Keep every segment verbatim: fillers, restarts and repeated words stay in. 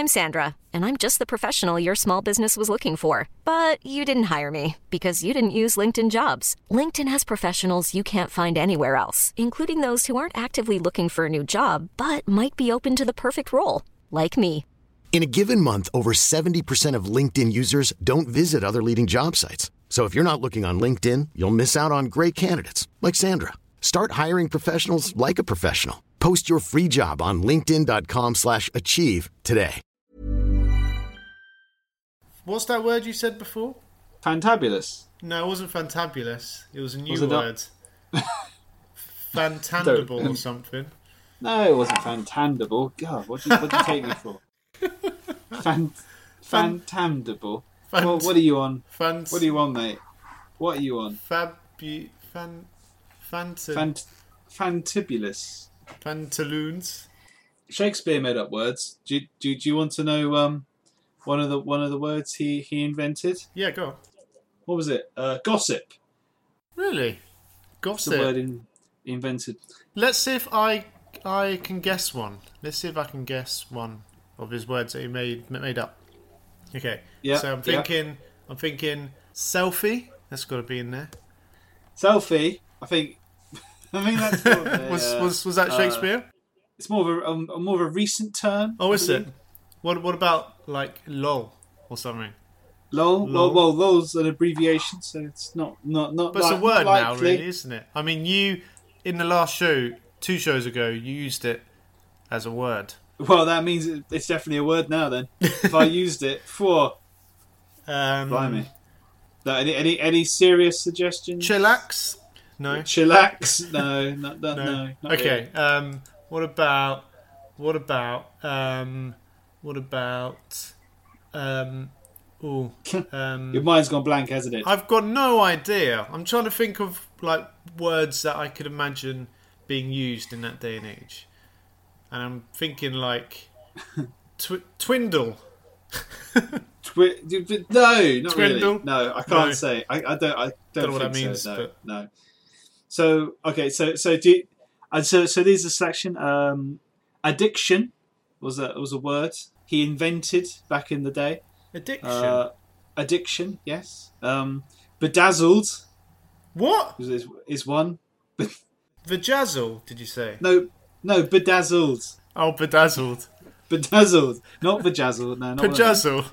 I'm Sandra, and I'm just the professional your small business was looking for. But you didn't hire me because you didn't use LinkedIn Jobs. LinkedIn has professionals you can't find anywhere else, including those who aren't actively looking for a new job, but might be open to the perfect role, like me. In a given month, over seventy percent of LinkedIn users don't visit other leading job sites. So if you're not looking on LinkedIn, you'll miss out on great candidates like Sandra. Start hiring professionals like a professional. Post your free job on linkedin.com slash achieve today. What's that word you said before? Fantabulous. No, it wasn't fantabulous. It was a new Was it not? word. Fantandible or something. No, it wasn't fantandible. God, what did you, what did you take me for? Fan, fantandible. Fant- Well, what are you on? Fant- What are you on, mate? What are you on? Fabu... Fan... Fanta... Fant, fantibulous. Pantaloons. Shakespeare made up words. Do you, do, you- do you want to know um, one of the one of the words he, he invented? Yeah, go on. What was it? Uh, gossip. Really? What's the Gossip. word in, he invented? Let's see if I I can guess one. Let's see if I can guess one of his words that he made made up. Okay. Yeah. So I'm yeah. thinking I'm thinking selfie. That's got to be in there. Selfie. I think. I think that's more of a, was, uh, was was that uh, Shakespeare? It's more of a, um, a more of a recent term. Oh, I is it? believe. What what about like lol or something? Lol. Lol. Well, well, lol's an abbreviation, so it's not not not. But like, it's a word not now, likely. really, isn't it? I mean, you in the last show, two shows ago, you used it as a word. Well, that means it- it's definitely a word now. Then, if I used it for, Um, blimey. No, any any any serious suggestions? Chillax? No. Chillax? No, not that. No. No. not Okay. Um, what about? What about? Um, what about? Um, ooh. really. Um, Your mind's gone blank, hasn't it? I've got no idea. I'm trying to think of like words that I could imagine being used in that day and age, and I'm thinking like tw- twindle. Twi- no, not Twindle? really. No, I can't No. say. I, I don't. I don't, Don't know what think that means, so. No, but- no. So okay, so so do you, and so so these are selection. Um, addiction was a was a word he invented back in the day. Addiction. Uh, addiction, yes. Um, bedazzled what? is is one. Vajazzle? Did you say? No, no, bedazzled, Oh, bedazzled. bedazzled, not bedazzled. No, not one of them. Pajazzle.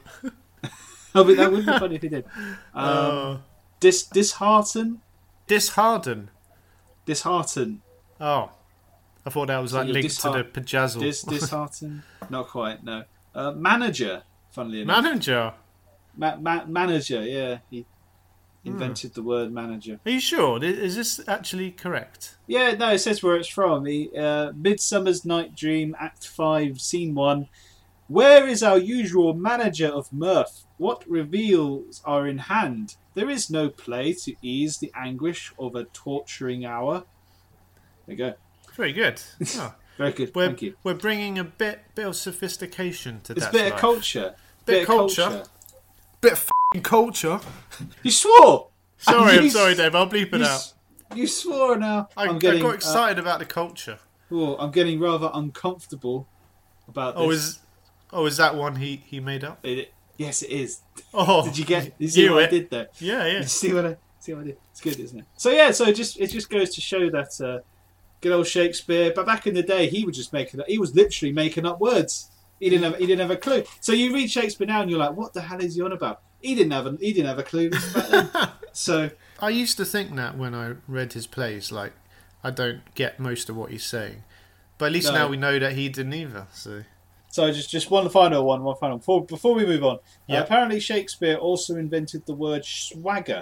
Oh, but that would be funny if he did. Um, Oh. dis dishearten, Dishearten. dishearten. Oh. I thought that was like you're linked to the disheart- pajazzle. Dis dishearten, not quite. No, uh, manager. Funnily enough, Manager. Ma- ma- manager. Yeah, he Hmm. invented the word manager. Are you sure? Is this actually correct? Yeah, no, it says where it's from. The uh, Midsummer's Night Dream, Act Five, Scene One. Where is our usual manager of mirth? What reveals are in hand? There is no play to ease the anguish of a torturing hour. There you go. Very good. Oh. Very good. We're, Thank you. we're bringing a bit bit of sophistication to It's a that. bit of life. culture. Bit of culture. Bit of f***ing culture. You swore. Sorry, You I'm s- sorry, Dave. I'll bleep it You, out. s- you swore now. I, I'm getting. I got excited about the culture. Uh, oh, I'm getting rather uncomfortable about this. Oh, is oh is that one he, he made up? It, yes, it is. Oh, Did you get? Did you see knew what it. I did there? Yeah, yeah. You see what I see what I did? It's good, isn't it? So yeah, so it just it just goes to show that uh, good old Shakespeare. But back in the day, he would just make it. He was literally making up words. He didn't have he didn't have a clue. So you read Shakespeare now, and you're like, what the hell is he on about? He didn't have a he didn't have a clue back then. So I used to think that when I read his plays, like I don't get most of what he's saying, but at least No. now we know that he didn't either. So so just just one final one, one final before before we move on. Yeah. Uh, apparently Shakespeare also invented the word swagger.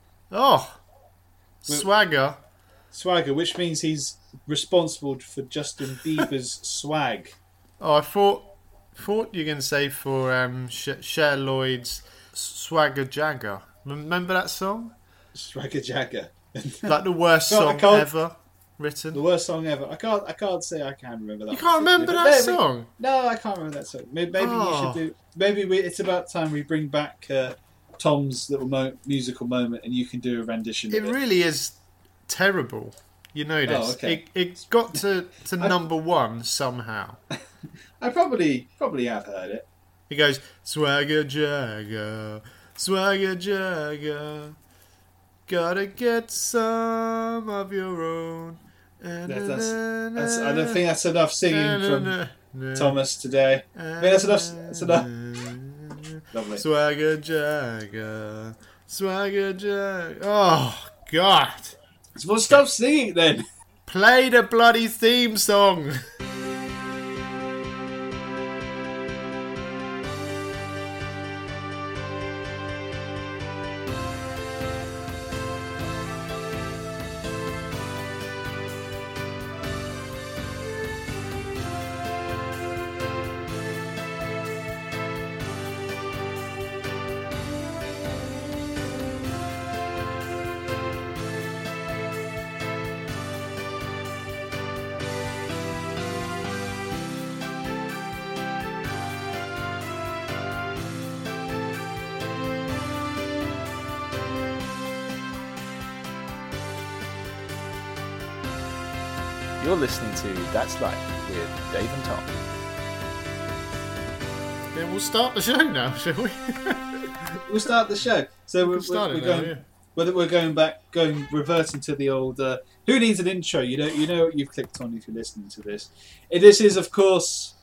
oh, Well- swagger. Swagger, which means he's responsible for Justin Bieber's swag. Oh, I thought thought you were going to say for um, Sh- Cher Lloyd's Swagger Jagger. Remember that song? Swagger Jagger. Like the worst Can't- I song can't- ever written. The worst song ever. I can't. I can't say I can remember that. You can't remember But that maybe- song? No, I can't remember that song. Maybe, maybe Oh. you should do. Maybe we, it's about time we bring back uh, Tom's little mo- musical moment, and you can do a rendition. It of it. really is terrible. You know this. Oh, okay. It it got to, to I- number one somehow. I probably probably have heard it. He goes, swagger jagger, swagger jagger, gotta get some of your own. That's, that's, that's, I don't think that's enough singing from Thomas today. I mean, that's enough. That's enough. Lovely. Swagger jagger, swagger jagger. Oh, God. Well, stop singing then. Play the bloody theme song. You're listening to That's Life with Dave and Tom. Yeah, we'll start the show now, shall we? We'll start the show. So we're, We'll we're, we're now, going. yeah. We're, we're going back, going reverting to the old. Uh, who needs an intro? You know, you know what you've clicked on if you're listening to this. Uh, This is, of course.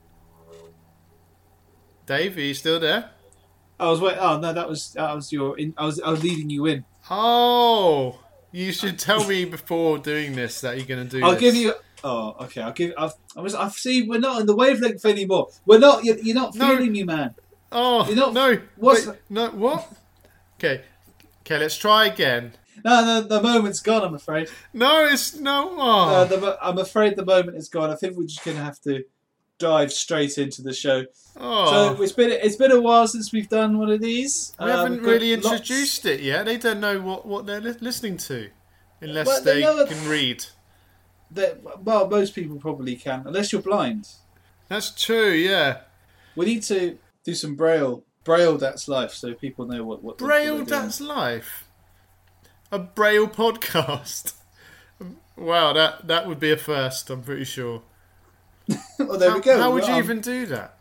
Dave, are you still there? I was wait. Oh no, that was that was your. In, I was I was leading you in. Oh, you should tell me before doing this that you're going to do I'll this. give you. Oh, okay. I'll give. I've. I was. I see. We're not in the wavelength anymore. We're not. You're, you're not No. feeling me, man. Oh, You're not- no. what's wait, no, what? Okay. Okay, let's try again. No, no. The moment's gone. I'm afraid. No, it's no. Oh. Uh, the, mo- I'm afraid the moment is gone. I think we're just going to have to dive straight into the show. oh. So it's been it's been a while since we've done one of these. we Uh, haven't we've got really lots- introduced it yet. They don't know what, what they're li- listening to. Unless Well, they they know it- can read. that- well, most people probably can, unless you're blind. That's true, yeah. We need to do some braille. Braille That's Life, so people know what what. Braille what they're doing. That's Life. A Braille podcast. Wow, that, that would be a first, I'm pretty sure. Well, there how, we go. How would Well, you um, even do that?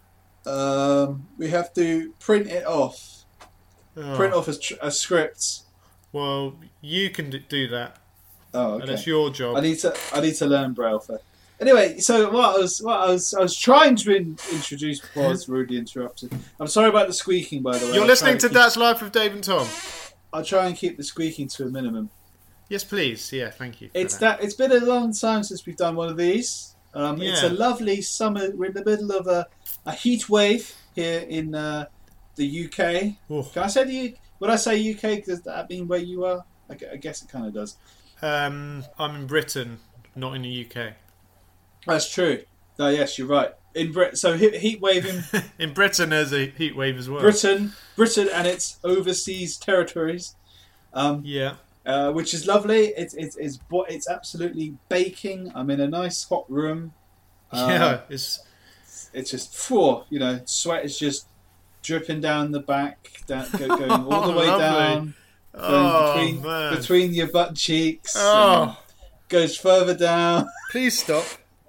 Um, we have to print it off. Oh, Print off a, tr- a script. Well, you can d- do that. Oh, And okay. that's your job. I need to. I need to learn Braille first. Anyway, so what I was, what I was, I was trying to in, introduce before I was rudely interrupted. I'm sorry about the squeaking, by the way. You're I'll listening try to and That's Life with Dave and Tom. keep, I'll try and keep the squeaking to a minimum. Yes, please. Yeah, thank you. for It's that. that. It's been a long time since we've done one of these. Um, It's a Yeah. lovely summer. We're in the middle of a, a heat wave here in uh, the U K. Oh. Can I say the U- When I say U K, does that mean where you are? I gu- I guess it kind of does. Um, I'm in Britain, not in the U K. That's true. No, yes, you're right. In Brit, so he- heat wave in In Britain, there's a heat wave as well. Britain, Britain and its overseas territories, um, Yeah. uh, which is lovely. It's it's it's bo- it's absolutely baking. I'm in a nice hot room. Um, yeah. It's It's just, phew, you know, sweat is just dripping down the back, down, go, going all the way Lovely. down, going oh between man. between your butt cheeks. and Oh, goes further down. please stop.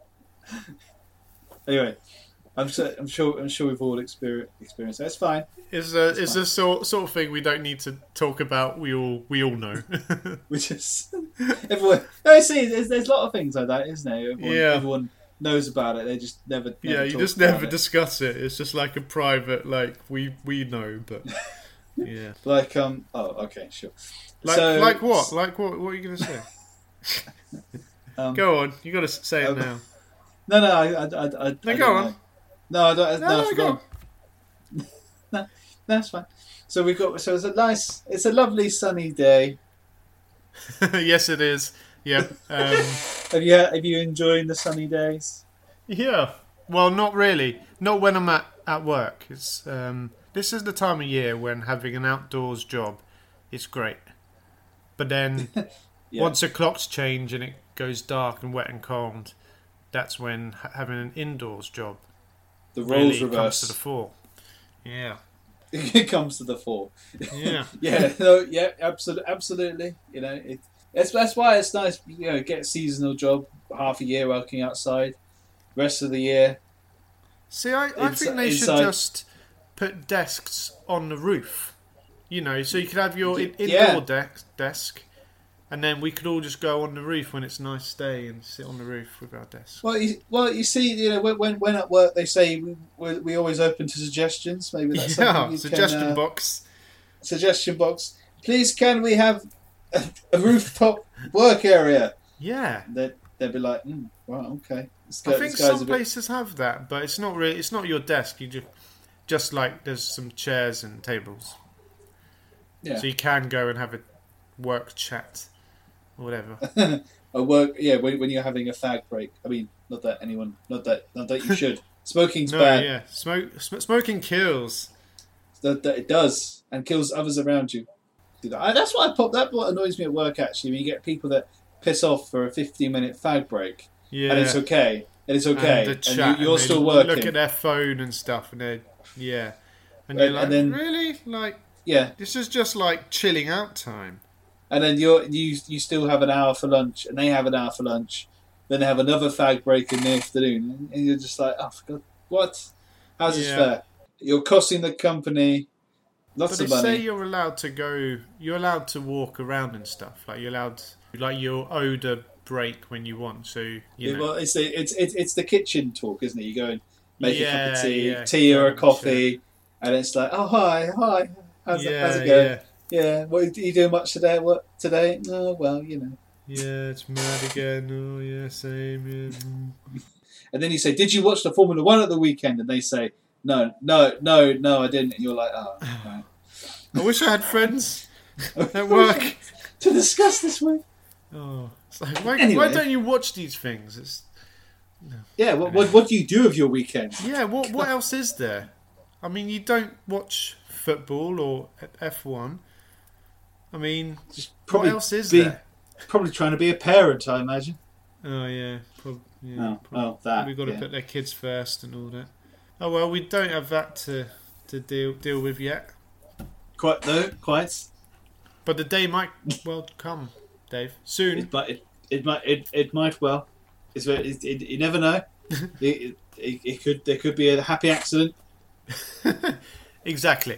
Anyway, I'm sure I'm sure I'm sure we've all experienced experienced. That's fine. It's a it's a sort sort of thing we don't need to talk about. We all we all know. We just everyone. No, see, there's, there's a lot of things like that, isn't there? Everyone, Yeah. everyone knows about it. They just never. never yeah, you talk just about never it. discuss it. It's just like a private, like we we know, but yeah. Like um. Oh, okay, sure. Like So- like what? Like what? What are you gonna say? Um, Go on. You got to say it um, now. No, no, I, I, I, I, I No, don't go on. know. No, I don't. No, No, I no, forgot. no, that's fine. So we've got. So it's a nice. It's a lovely sunny day. Yes, it is. Yeah. Um, Have you? Have you enjoying the sunny days? yeah. Well, not really. Not when I'm at, at work. It's um, this is the time of year when having an outdoors job is great. But then Yeah. once the clocks change and it goes dark and wet and cold, that's when ha- having an indoors job The roles really comes reverse. to the fore. Yeah. It comes to the fore. Yeah. Yeah. No. Yeah. Absolutely. Absolutely. You know. It, that's that's why it's nice. You know, get a seasonal job, half a year working outside, rest of the year. See, I, I Ins- think they should inside- just put desks on the roof. You know, so you could have your in- Yeah. indoor desk, desk, and then we could all just go on the roof when it's a nice day and sit on the roof with our desk. Well, you, well, you see, you know, when when, when at work they say we we we always open to suggestions. Maybe that's Yeah, something you suggestion can, uh, box. Suggestion box. Please, can we have a, a rooftop work area? Yeah. They'd, they'd be like, mm, right, okay. This I guy- think this guy's some a bit- places have that, but it's not really. It's not your desk. You just, just like there's some chairs and tables, Yeah. so you can go and have a work chat or whatever. a work, yeah. When, when you're having a fag break. I mean, not that anyone, not that, not that you should. Smoking's no, bad. yeah, smoke, sm- smoking kills. That, that it does, and kills others around you. Do that. I, that's what I pop. That's what annoys me at work. Actually, when you get people that piss off for a fifteen minute fag break, Yeah, and it's okay, and it's okay, And, and, the chat, you, you're and they still working. Look at their phone and stuff, and they, yeah, and And- you're like, and then- really, like Yeah, this is just like chilling out time. and then you're you you still have an hour for lunch, and they have an hour for lunch. Then they have another fag break in the afternoon, and you're just like, oh, for God, what? How's this Yeah. fair? You're costing the company lots But of they money. say you're allowed to go, you're allowed to walk around and stuff. Like you're allowed, like you're owed a break when you want. So you Yeah, know, well, it's the it's, it's it's the kitchen talk, isn't it? You go and make a cup Yeah, of tea, yeah, tea or a yeah, coffee, and it's like, oh hi, hi, how's, yeah, it, how's it going? yeah, Yeah, what are you doing much today? What today? Oh well, you know. yeah, it's mad again. Oh yeah, same. Yeah. mm. And then you say, did you watch the Formula One at the weekend? And they say, no, no, no, no, I didn't. And you're like, oh, right. I wish I had friends at work. to discuss this week. Oh, it's like, why, Anyway. why don't you watch these things? It's, Yeah, what, what what do you do of your weekend? yeah, what what else is there? I mean, you don't watch football or F one. I mean, Just what else is be, there? Probably trying to be a parent, I imagine. Oh yeah, prob- yeah. Oh, prob- oh, that, We've got to yeah. put their kids first and all that. Oh well, we don't have that to to deal deal with yet. Quite though, quite. But the day might well come, Dave. Soon. It, but it, it might it, it might well. It's very, it, it, you never know. it, it, it could there could be a happy accident. Exactly.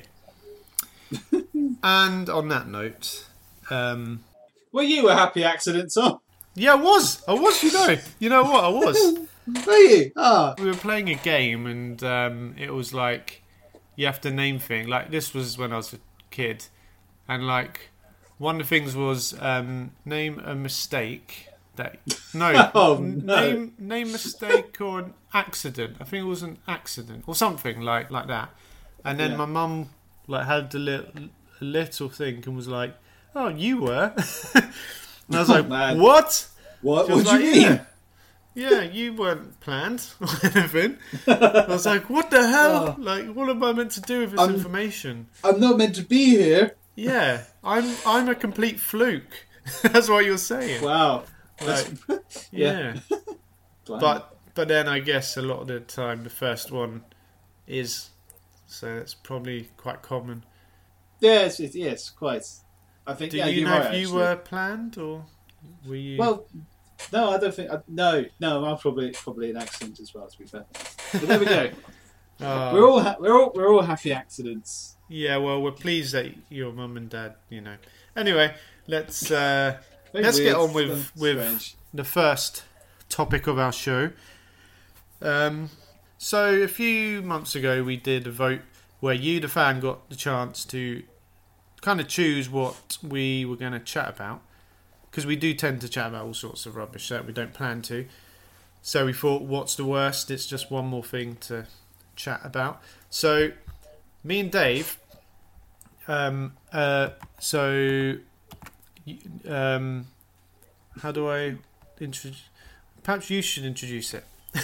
And on that note, um, Were you a happy accident, Tom? yeah, I was. I was. You know. You know what? I was. Were you? Ah, We were playing a game, and um, it was like you have to name things. Like this was when I was a kid, and like one of the things was um, name a mistake that no, Oh, n- no. name name mistake or an accident. I think it was an accident or something like like that. And then Yeah. my mum like had a little a little thing and was like, "Oh, you were," and I was Oh, like, man. "What?" what? She was What do you like, mean? Yeah. Yeah, you weren't planned or anything. I was like, what the hell? Oh. Like, what am I meant to do with this I'm- information? I'm not meant to be here. Yeah, I'm I'm a complete fluke. That's what you're saying. Wow. Like, yeah. yeah. But but then I guess a lot of the time the first one is, so that's probably quite common. yes, it, yes, quite. I think. Do yeah, you you're know right, if you actually. were planned or were you? Well, no, I don't think. I, no, no, I'm probably probably an accident as well. To be fair, but there we go. Oh, We're all ha- we're all we're all happy accidents. yeah. Well, we're pleased that your mum and dad, you know. Anyway, let's. Uh, Very Let's weird, get on with uh, with strange. the first topic of our show. Um, so a few months ago, we did a vote where you, the fan, got the chance to kind of choose what we were going to chat about, because we do tend to chat about all sorts of rubbish that we don't plan to. So we thought, what's the worst? It's just one more thing to chat about. So me and Dave. Um, uh, so. Um, how do I introduce? Perhaps you should introduce it.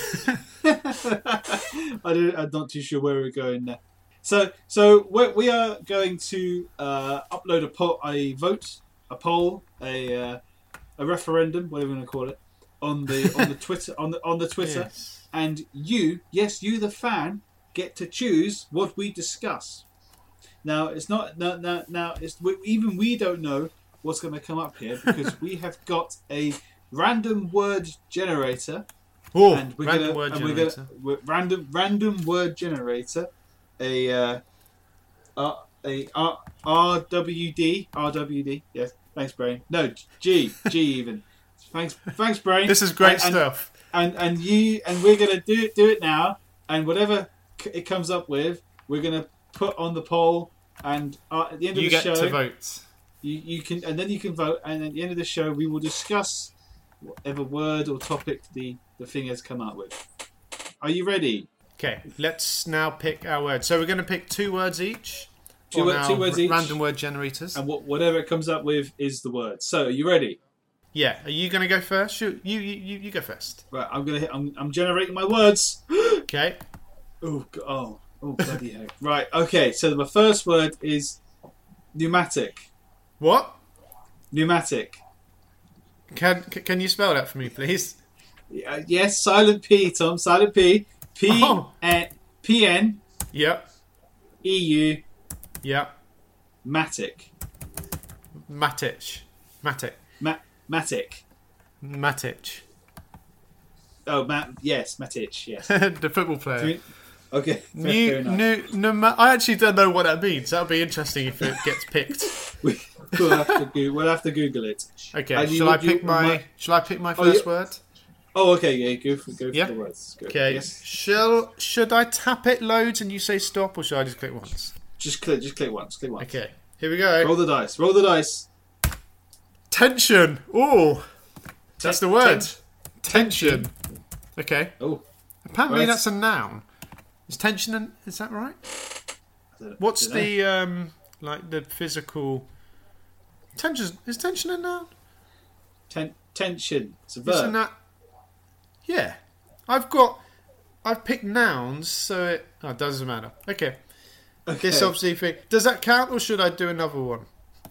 I don't, I'm not too sure where we're going there. So, so we're, we are going to uh, upload a poll, a vote, a poll, a uh, a referendum, whatever you want to call it, on the on the Twitter on the on the Twitter, Yes. and you, yes, you, the fan, get to choose what we discuss. Now, it's not now now, now it's we, even we don't know what's going to come up here because we have got a random word generator Oh, and we're random gonna, word and we're generator. gonna we're, random random word generator, a uh, uh, a R, R W D R W D. Yes, thanks, brain. No, G G even. Thanks, thanks, brain. This is great and, and, stuff. And and you and we're gonna do it do it now. And whatever c- it comes up with, we're gonna put on the poll. And uh, at the end of You the get show, to vote. You, you can, and then you can vote. And at the end of the show, we will discuss whatever word or topic the, the thing has come up with. Are you ready? Okay, let's now pick our words. So we're going to pick two words each. Two, on word, our two words each. Random word generators. And what, whatever it comes up with is the word. So, are you ready? Yeah. Are you going to go first? Shoot, you you you, you go first. Right. I'm gonna. Hit, I'm, I'm generating my words. Okay. Oh. g- Oh. Oh. Bloody heck. Right. Okay. So my first word is pneumatic. What? Pneumatic. Can can you spell that for me, please? Uh, yes. Silent P. Tom. Silent P. P. Oh. N. P. N. Yep. E. U. Yep. Matic. Matic. Matic. Ma- Matic. Matic. Oh, Matt. Yes, Matic. Yes. The football player. Three- Okay. Fair, New, fair enough. new, no, ma- I actually don't know what that means. That'll be interesting if it gets picked. We, we'll have to go- we'll have to Google it. Okay, And you- shall I you- pick my? my- Shall I pick my Oh, first yeah. word? Oh, okay. Yeah, go for go Yeah. for the words. Go. Okay. Yes. Shall should I tap it loads and you say stop, or should I just click once? Just click. Just click once. Click once. Okay. Here we go. Roll the dice. Roll the dice. Tension. Oh, that's the word. ten- Tension. Okay. Oh. Apparently Right. that's a noun. Is tension? An, is that right? I don't- What's don't know. the um like the physical tension? Is tension a noun? Ten- tension? It's a Isn't verb. that? Yeah, I've got. I've picked nouns, so it, oh, it doesn't matter. Okay. Okay. This obviously thing. Does that count, or should I do another one?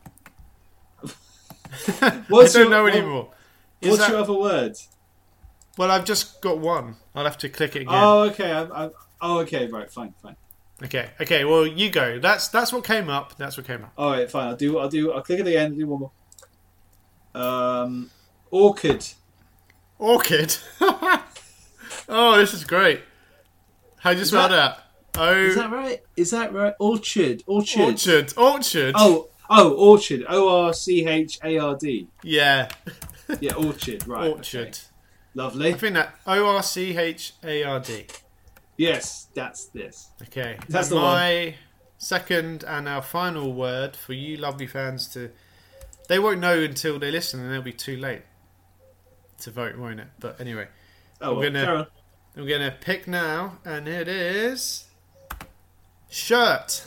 What's I don't your- know what- anymore. Is What's that- your other word? Well, I've just got one. I'll have to click it again. Oh, okay. I, I, oh, okay. Right. Fine. Fine. Okay. Okay. Well, you go. That's that's what came up. That's what came up. All right. Fine. I'll do. I'll do. I'll click it again. Do one more. Um, orchid. Orchid. Oh, this is great. How do you Is spell that- that? Oh, Is that right? Is that right? Orchard. Orchard. orchard. Orchard. Oh. Oh. Orchard. O R C H A R D. Yeah. Yeah. Orchard. Right. Orchard. okay. Lovely. I think that O R C H A R D. Yes. That's this. Okay. That's the my second and our final word for you lovely fans to. They won't know until they listen, and it'll be too late to vote, won't it? But anyway, Oh. We're Well, gonna- carry on. I'm gonna pick now, and it is shirt.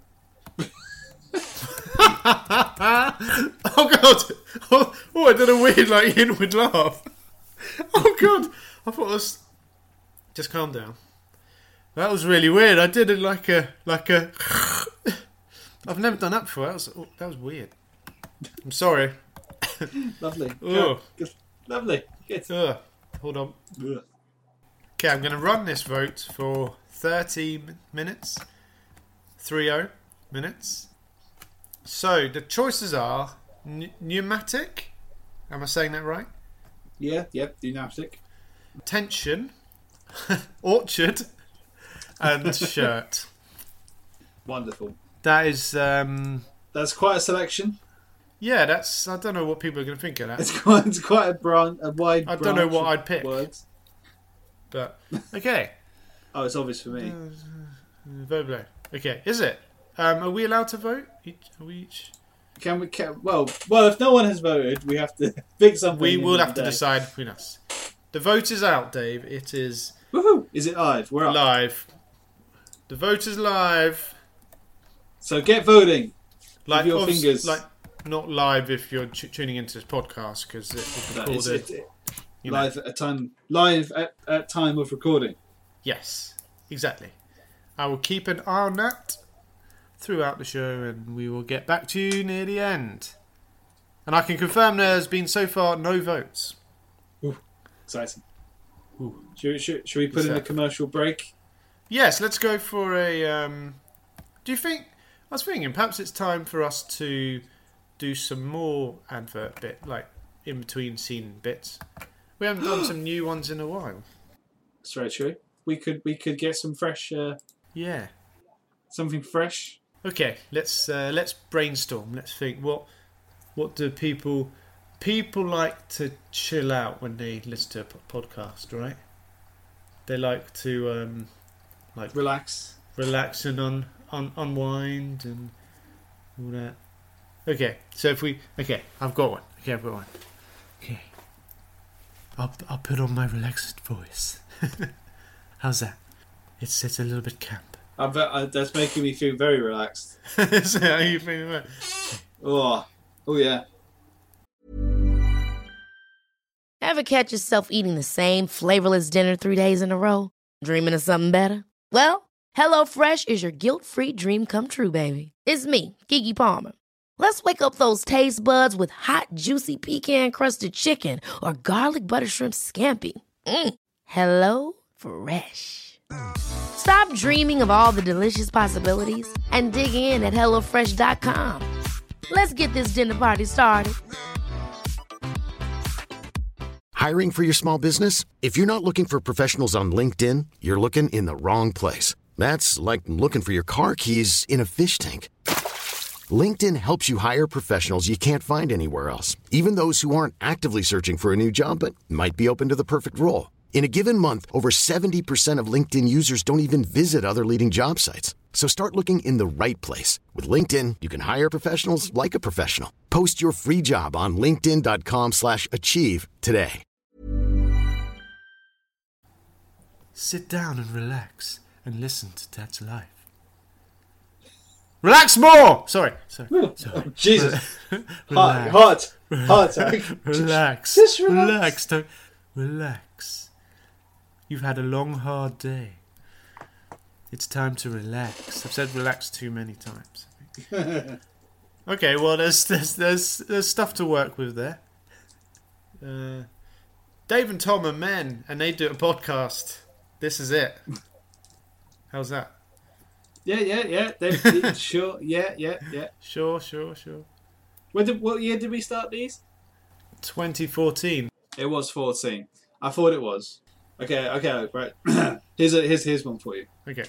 Oh god! Oh, oh, I did a weird like inward laugh. Oh god! I thought it was. Just calm down. That was really weird. I did it like a like a. I've never done that before. That was that was weird. I'm sorry. Lovely. Ugh. Good. Lovely. Good. Ugh. Hold on. Ugh. Okay, I'm going to run this vote for thirty m- minutes. thirty minutes. So, the choices are n- pneumatic. Am I saying that right? Yeah. Yep. Pneumatic. Tension. Orchard. And shirt. Wonderful. That is, um... That's quite a selection. yeah, that's... I don't know what people are going to think of that. It's quite. It's quite a broad, a wide. I don't know branch what of I'd pick. Words. But, okay. Oh, it's obvious for me. Vote below. Okay, is it? Um, are we allowed to vote? Each, are we each... Can we? Can, well, well. If no one has voted, we have to pick something. We in will the have to day. decide between us. The vote is out, Dave. It is Woohoo! Is it live? We're up. live. The vote is live. So get voting. Like your obvious- fingers. like not live if you're t- tuning into this podcast because it's No, it's, recorded. it, it, you know. live at a time. Live at, at time of recording. Yes, exactly. I will keep an eye on that throughout the show, and we will get back to you near the end. And I can confirm there has been so far no votes. Exciting. Should, should, should we put in a Exactly. commercial break? Yes, let's go for a. Um, do you think? I was thinking perhaps it's time for us to do some more advert bit, like in between scene bits. We haven't done some new ones in a while. That's very true. We could we could get some fresh, uh, Yeah. something fresh. Okay, let's uh, let's brainstorm. Let's think. What what do people people like to chill out when they listen to a po- podcast, right? They like to um, like Relax. relax and un, un, unwind and all that. Okay, so if we okay, I've got one. Okay, I've got one. Okay, I'll I'll put on my relaxed voice. How's that? It's it's a little bit camp. I bet uh, that's making me feel very relaxed. So how are you feeling? Right? Oh, oh yeah. Ever catch yourself eating the same flavorless dinner three days in a row? Dreaming of something better? Well, HelloFresh is your guilt-free dream come true, baby. It's me, Keke Palmer. Let's wake up those taste buds with hot, juicy pecan-crusted chicken or garlic butter shrimp scampi. Mm. Hello Fresh. Stop dreaming of all the delicious possibilities and dig in at hello fresh dot com. Let's get this dinner party started. Hiring for your small business? If you're not looking for professionals on LinkedIn, you're looking in the wrong place. That's like looking for your car keys in a fish tank. LinkedIn helps you hire professionals you can't find anywhere else, even those who aren't actively searching for a new job but might be open to the perfect role. In a given month, over seventy percent of LinkedIn users don't even visit other leading job sites. So start looking in the right place. With LinkedIn, you can hire professionals like a professional. Post your free job on linkedin dot com slash achieve today. Sit down and relax and listen to Dad's Life. Relax more! Sorry, sorry, sorry. Oh, Jesus. Relax. Hot, hot, hot. Relax. Just relax. Relax. Don't relax. You've had a long, hard day. It's time to relax. I've said relax too many times. I think. Okay, well, there's there's there's there's stuff to work with there. Uh, Dave and Tom are men, and they do a podcast. This is it. How's that? Yeah, yeah, yeah. They, sure. Yeah, yeah, yeah. Sure, sure, sure. When did, what year did we start these? twenty fourteen. It was fourteen. I thought it was. Okay, okay, right. here's a here's here's one for you. Okay.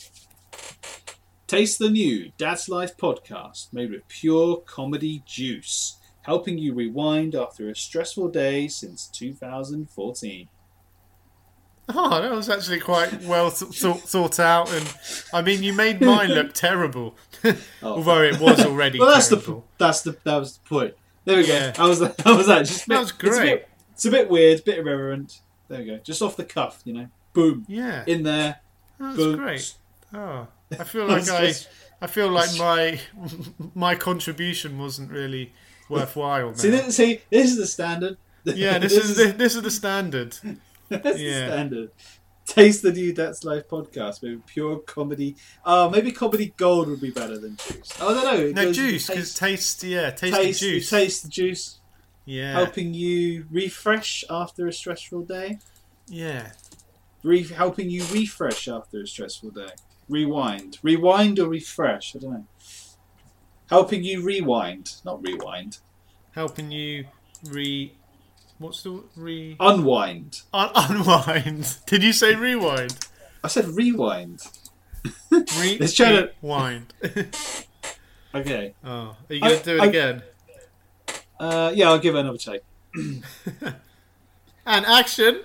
Taste the new Dad's Life podcast made with pure comedy juice, helping you rewind after a stressful day since two thousand fourteen. Oh, that was actually quite well th- thought, thought out, and I mean, you made mine look terrible, Oh. although it was already Well, that's terrible. the that's the that was the point. There we go. Yeah. I was that was that. Just a bit, That was It's a, great. bit, it's a bit weird, a bit irreverent. There we go. Just off the cuff, you know. Boom. Yeah, In there. that was boom. great. Oh, I feel like I, I feel like my my contribution wasn't really worthwhile. Now. See, this, see, this is the standard. Yeah, this, is the, this is the standard. That's yeah. the standard. Taste the new That's Life podcast with pure comedy. Oh, maybe comedy gold would be better than juice. Oh, I don't know. It No goes- juice, because taste, taste, yeah, taste, taste, the juice. taste the juice, Yeah, helping you refresh after a stressful day. yeah. Re- helping you refresh after a stressful day. Rewind, rewind or refresh. I don't know. Helping you rewind, not rewind. Helping you re. What's the re? Unwind. Un- unwind. Did you say rewind? I said rewind. Re- Let's try to- rewind. Okay. Oh, are you going I- to do it I- again? Uh, yeah, I'll give it another take. And action.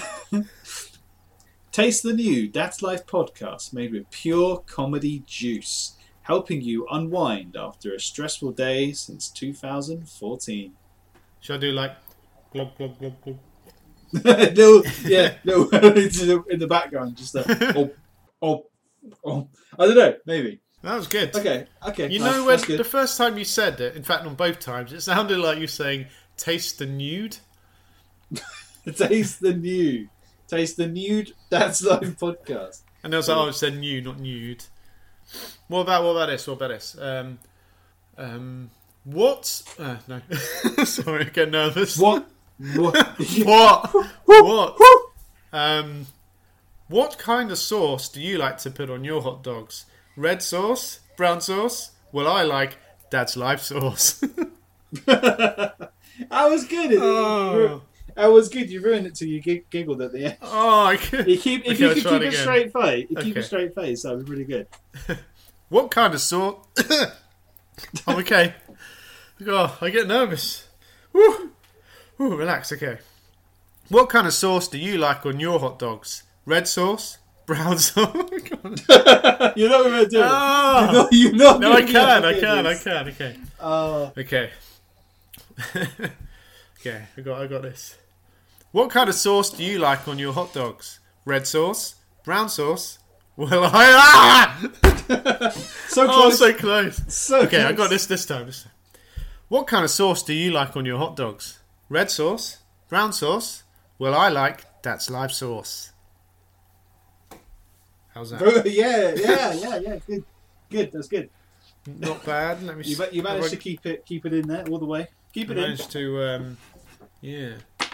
Taste the new That's Life podcast made with pure comedy juice, helping you unwind after a stressful day since two thousand fourteen. Should I do like glub glub glub glub? no, yeah, no, in the background, just a, oh, oh, oh. I don't know, maybe. That was good. Okay, okay. You nice, know when that's good. the first time you said it, in fact on both times, it sounded like you saying taste the nude. Taste the new, taste the nude That's Life podcast. And I was like, oh, it said new, not nude. What about what about this? What about this? Um, um, what? Uh, no, sorry, I get nervous. What? What? What? What? Um, what kind of sauce do you like to put on your hot dogs? Red sauce? Brown sauce? Well, I like Dad's Life sauce. I was good. It, Oh. That was good. You ruined it till you gig- giggled at the end. Oh, I can. You keep, if Okay, you I'll could try keep it a again. straight face, you keep Okay. a straight face, that would be really good. What kind of sauce? I'm okay. Oh, I get nervous. Woo. Woo, relax, okay. What kind of sauce do you like on your hot dogs? Red sauce? Brown sauce? You're not going to do it. Ah. You're not, you're not No, I gonna be can, able I to do can, I this. can, okay. Oh. Okay. Okay, I got I got this. What kind of sauce do you like on your hot dogs? Red sauce? Brown sauce? Well, I... Ah! So Oh, close. so close. So Okay, I close. got this this time. This time. What kind of sauce do you like on your hot dogs? Red sauce? Brown sauce? Well, I like That's Live sauce. How's that? yeah, yeah, yeah, yeah. Good, good. That's good. Not bad. Let me. You, s- ma- you managed have to I- keep it, keep it in there all the way. Keep I it in. managed to. Um, yeah.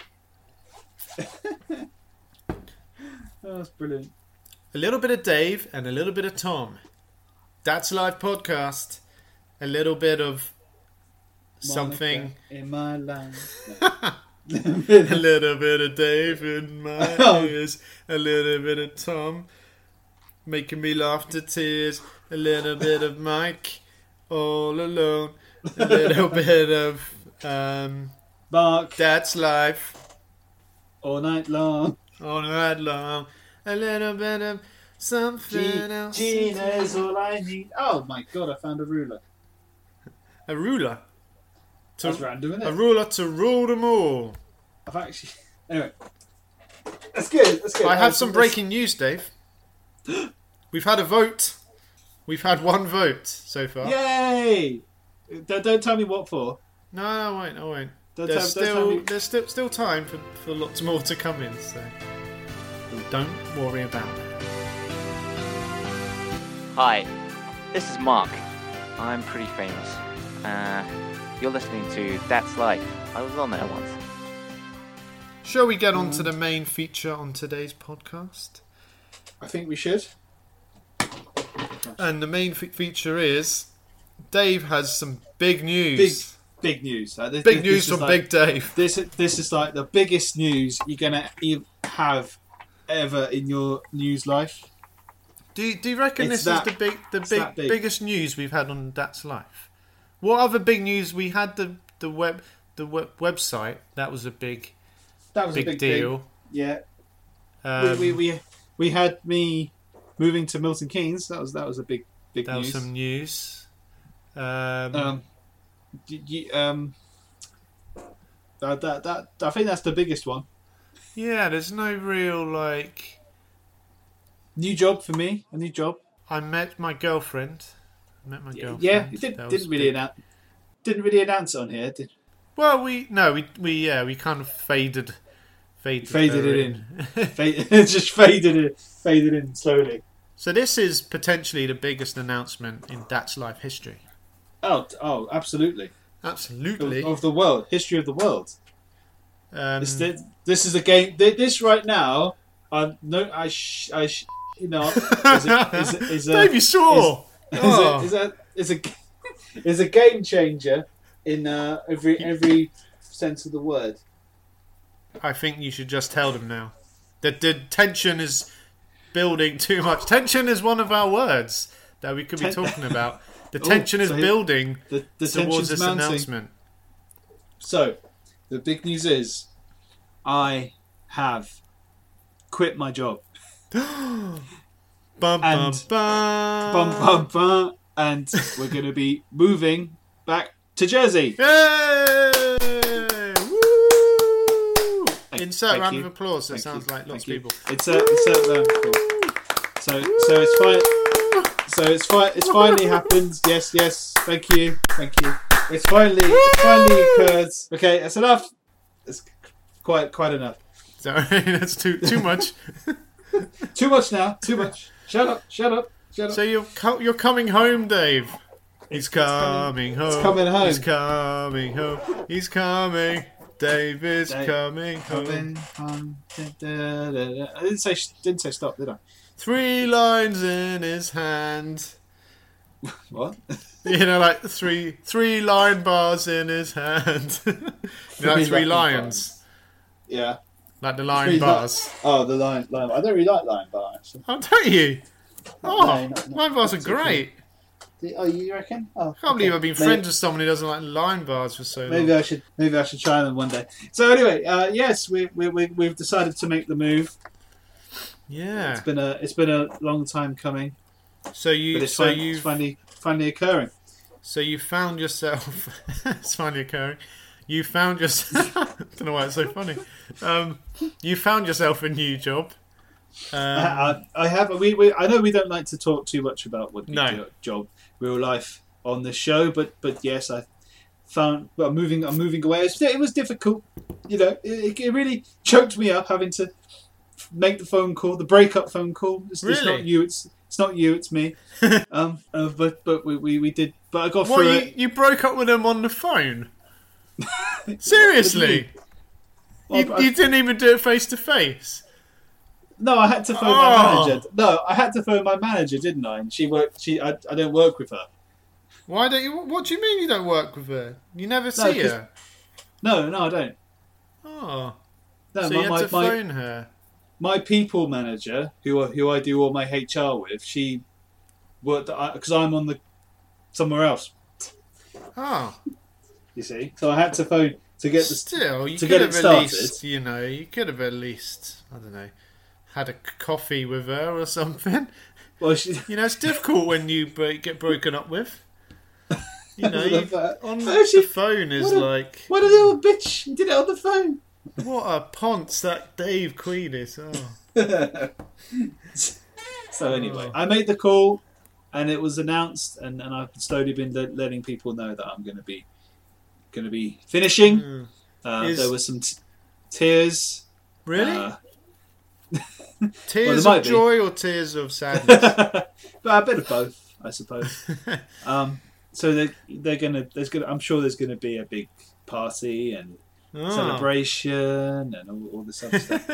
Oh, that's brilliant. A little bit of Dave and a little bit of Tom. That's Live podcast. A little bit of something. Monica in my life. A little bit of Dave in my Oh. ears. A little bit of Tom making me laugh to tears. A little bit of Mike all alone. A little bit of um, Mark That's Life all night long. all night long. A little bit of something G- else. Gina's all I need. Oh my god, I found a ruler. A ruler. To, That's random, isn't a it? ruler to rule them all. I've actually. Anyway, that's good. That's good. I Uh, have so some let's- breaking news, Dave. We've had a vote. We've had one vote so far. Yay! Don't, don't tell me what for. No, no, I won't. I won't. Don't There's tell- don't tell still me- there's still still time for, for lots more to come in. So don't worry about it. Hi, this is Mark. I'm pretty famous. Uh, you're listening to That's Life. I was on there once. Shall we get on to the main feature on today's podcast? I think we should. And the main fe- feature is Dave has some big news. Big, big news. Uh, this, Big this- news this is from like- Big Dave. This this is like the biggest news you're gonna e- have ever in your news life. Do you, do you reckon It's this that- is the big the it's big, that big. biggest news we've had on That's Life? What other big news we had? The the web the web, website that was a big That was big, a big deal. Thing. Yeah, Um, we, we we we had me moving to Milton Keynes. That was that was a big big that was news. some news. Um, Um, y- y- um, that, that that I think that's the biggest one. yeah, there's no real like. New job for me. A new job. I met my girlfriend. I met my girlfriend. Yeah, you did, That was didn't really big. announce. Didn't really announce it on here. Did Well, we no, we we yeah, we kind of faded, faded, faded her it in. Fade, just faded it, faded in slowly. So this is potentially the biggest announcement in That's Life history. Oh, t- oh, absolutely. Of, Absolutely. of the world, history of the world. Um, This, this, this is a game. thi- This right now, I no, I, sh, I, sh, you know, is a, is a, is a, Dave, you saw. is Oh. a, is a, is a, is a game changer in uh, every every sense of the word. I think you should just tell them now. The, the tension is building too much. Tension is one of our words that we could be Ten- talking about. The Oh, tension is so he- building The, the towards tension's this mounting. announcement. So, the big news is, I have quit my job. Bum, bum, And- bum. Bum bum bum, and we're going to be moving back to Jersey. Yay! Woo! Thank- Insert thank round you. of applause. It Thank sounds you. like lots of Thank you. people. Insert, insert round of applause. So, so it's fine. So it's fine. It's finally happened. Yes, yes. Thank you, thank you. It's finally, it's finally occurred. Okay, that's enough. It's quite, quite enough. Sorry, that's too too much. Too much now. Too much. Shut up. Shut up. Shut up. So you're co- you're coming home, Dave. He's coming home. it's coming home. He's coming home. He's coming. Dave is Dave- coming home. Coming home. Da, da, da, da. I didn't say didn't say stop, did I? Three lines in his hand. What? You know, like three three line bars in his hand. You know, like Three three line lions. Yeah. Like the Lion Really bars. like- oh, the Lion, Lion. I don't really like Lion Bar actually. Oh, don't you? Oh, No, not- not Lion bars are particularly. great. Do- Oh, you reckon? Oh, I can't believe I've been Maybe- friends with someone who doesn't like Lion bars for so long. Maybe I should. Maybe I should try them one day. So anyway, uh, yes, we, we we we've decided to make the move. Yeah. It's been a it's been a long time coming, So you, but it's, so fin- you, it's finally finally occurring. so you found yourself. It's finally occurring. You found yourself. I don't know why it's so funny. Um, you found yourself a new job. Um, I, I I have. We, we I know we don't like to talk too much about what you No. do at job, real life on the show, but but yes, I found. Well, I'm moving. I'm moving away. It was, it was difficult. You know, it, it really choked me up having to make the phone call, the breakup phone call. It's, it's Really? not you. It's it's not you. It's me. um, uh, but but we, we we did. But I got what through you, it. you broke up with them on the phone? Seriously? Well, You, I- you didn't even do it face to face. No, I had to phone Oh. my manager. No, I had to phone my manager, didn't I? And she worked. She I, I don't work with her. Why don't you? What do you mean you don't work with her? You never No, see 'cause- her. No, no, I don't. Oh, No, so my, you had my, to my, phone her. my people manager, who I- who I do all my H R with, she worked because I'm on the somewhere else. Oh, You see, so I had to phone to get the. still, you to could get have it at started. least, you know, you could have at least, I don't know, had a c- coffee with her or something. Well, she, You know, it's difficult when you break, get broken up with. You know, you, on Oh, she- the phone is what a- like, what a little bitch! You did it on the phone. what a ponce that Dave Queen is. Oh. So anyway, Oh. I made the call, and it was announced, and, and I've slowly been le- letting people know that I'm going to be going to be finishing. Mm. Uh, Is- there was some t- tears. Really? Uh, Tears might of be. joy or tears of sadness? but a bit of both, I suppose. um, so they they're gonna there's gonna I'm sure there's gonna be a big party and Oh. celebration and all, all this other stuff.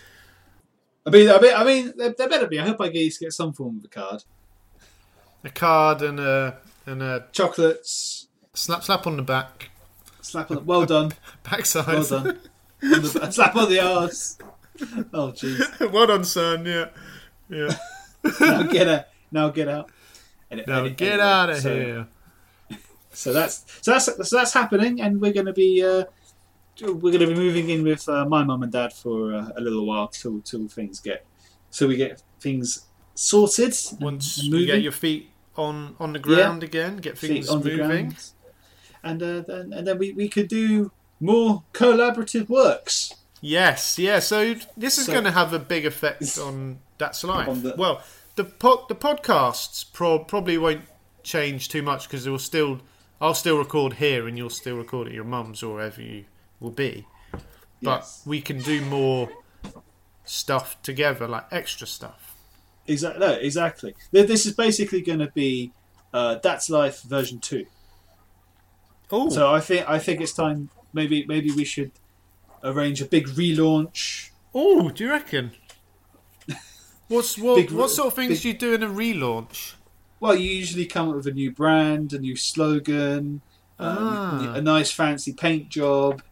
I mean, I mean, I mean, there, there better be. I hope I get get some form of a card, A card and a and a chocolates, slap slap on the back, slap on the, well done, backside. well done, on the, slap on the arse. Oh jeez, Well done, son. Yeah, yeah. now get out, now get out. And, Now and- get anyway, out of so- here. So that's so that's so that's happening, and we're going to be uh, we're going to be moving in with uh, my mum and dad for uh, a little while till till things get so we get things sorted. and- Once and you moving, get your feet on on the ground again, get feet things on the moving. ground, and uh, then and then we, we could do more collaborative works. Yes, yeah. So this is So- going to have a big effect on That's Life. On the- Well, the pod, the podcasts pro- probably won't change too much because it will still. I'll still record here, and you'll still record at your mum's or wherever you will be. But Yes. we can do more stuff together, like extra stuff. Exactly, no, exactly. Th- This is basically going to be uh, That's Life version two. Oh, So I think I think it's time. Maybe maybe we should arrange a big relaunch. oh, do you reckon? What's what? Big- what sort of things big- do you do in a relaunch? Well, you usually come up with a new brand, a new slogan, um, Ah. a nice fancy paint job,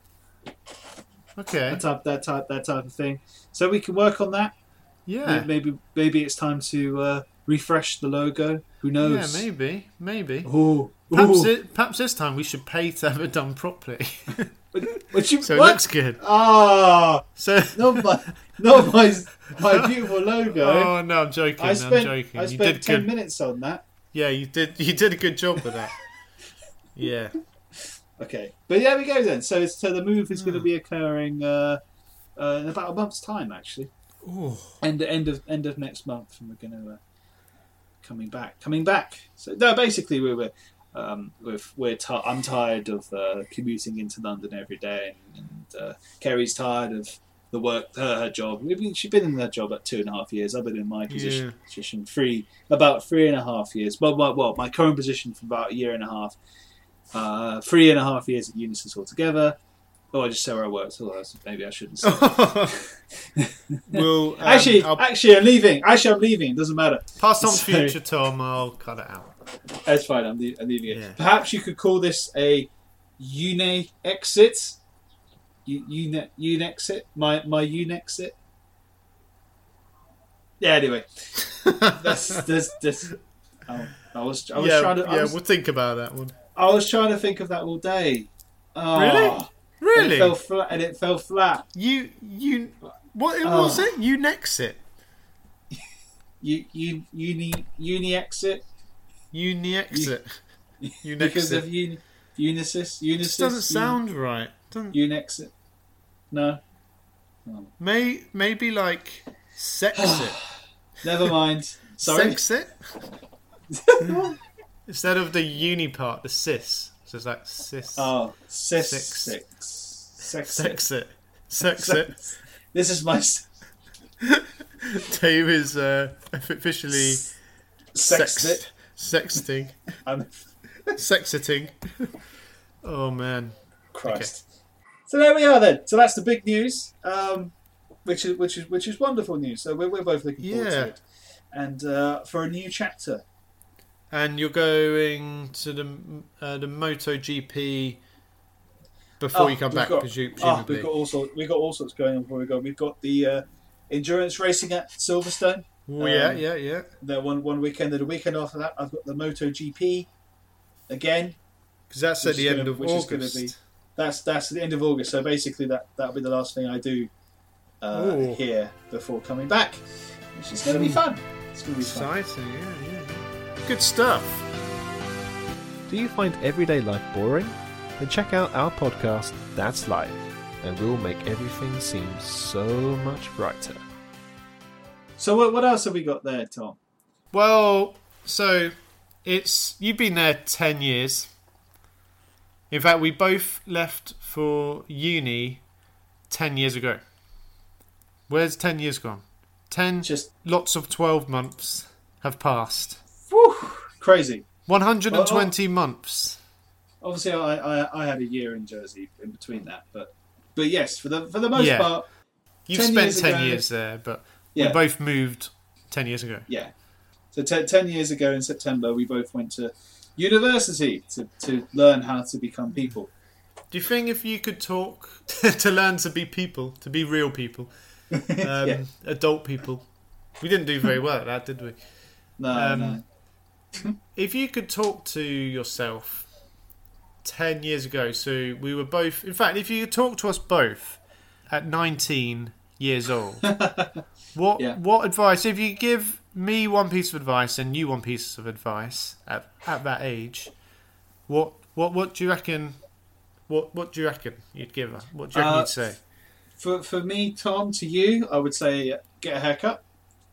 Okay, that type, that type, that type of thing. So we can work on that. yeah, Maybe, maybe it's time to uh, refresh the logo. Who yeah, knows? maybe, maybe. Oh, Perhaps, it, perhaps this time we should pay to have it done properly, But you, so it what? looks good. Ah, So, not my, not my, my beautiful logo. oh no, I'm joking. I spent, I'm joking. I you spent did ten good. minutes on that. Yeah, you did. You did a good job with that. Yeah. Okay, but yeah, we go then. So, so the move is going Hmm. to be occurring uh, uh, in about a month's time, actually. Ooh. End end of end of next month, and we're going to uh, coming back, coming back. So no, basically we were um, we're we're ti I'm tired of uh, commuting into London every day, and, and uh, Kerry's tired of the work her, her job. We've been, she's been in her job at two and a half years. I've been in my position Yeah. position three about three and a half years. Well, well, well, my current position for about a year and a half. Uh, three and a half years at Unisys altogether. Oh, I just say where I work, so that's- maybe I shouldn't say. We'll um, actually, I'll actually, I'm leaving. Actually, I'm leaving. It doesn't matter. pass on so- future Tom. I'll cut it out. That's fine. I'm, le- I'm leaving it. Yeah. Perhaps you could call this a uni exit. You you Unexit my my Unexit. Yeah. Anyway, that's this this. Oh, I was I was yeah, trying to. I yeah, was, we'll think about that one. I was trying to think of that all day. Oh, Really? Really? And it fell flat. And it fell flat. You you what Oh. was it? Unexit. You you uni uni exit Unexit. because of Unexit. un, Unisys Unisys. It just doesn't sound right. Doesn't Unexit. No. may maybe like Sexit. Never mind. Sorry. Sexit? Instead of the uni part, the cis. So it's like cis. Oh, cis Six. six. Sex. Sexit. Sexit. This is my s- Dave is uh, officially sexit. sext- sexting. I'm Sexiting. Oh man. Christ. So there we are then. So that's the big news, um, which is which is which is wonderful news. So we're we're both looking forward Yeah. to it, and uh, for a new chapter. And you're going to the uh, the MotoGP before Oh, you come we've back, got- presu- Oh, presumably. we've got all sorts. We've got all sorts going on before we go. We've got the uh, endurance racing at Silverstone. Oh, yeah, um, yeah, yeah. The one one weekend, and the weekend after that, I've got the MotoGP again. Because that's which at the is end gonna- of which is gonna August. be- That's that's at the end of August. So basically, that that'll be the last thing I do uh, Ooh. here before coming back, which is going to be fun. It's going to be fun. Exciting, yeah, yeah. Good stuff. Do you find everyday life boring? Then check out our podcast, That's Life, and we'll make everything seem so much brighter. So what what else have we got there, Tom? Well, so it's you've been there ten years. In fact, we both left for uni ten years ago. Where's ten years gone? Ten, Just lots of twelve months have passed. whew, crazy. one hundred twenty months. Obviously, I, I I had a year in Jersey in between that, but but yes, for the for the most Yeah. part, You've ten spent years ten ago- years there, but Yeah. we both moved ten years ago. yeah. So ten, ten years ago in September, we both went to university to, to learn how to become people. Do you think if you could talk to learn to be people, to be real people, um, Yeah. adult people, we didn't do very well at that, did we? No, Um, no. If you could talk to yourself ten years ago, so we were both, in fact, if you could talk to us both at nineteen years old, what Yeah. what advice, if you give me one piece of advice and you one piece of advice at, at that age, what what what do you reckon, what what do you reckon you'd give her? What do you reckon Uh, you'd say? For for me, Tom, to you, I would say get a haircut.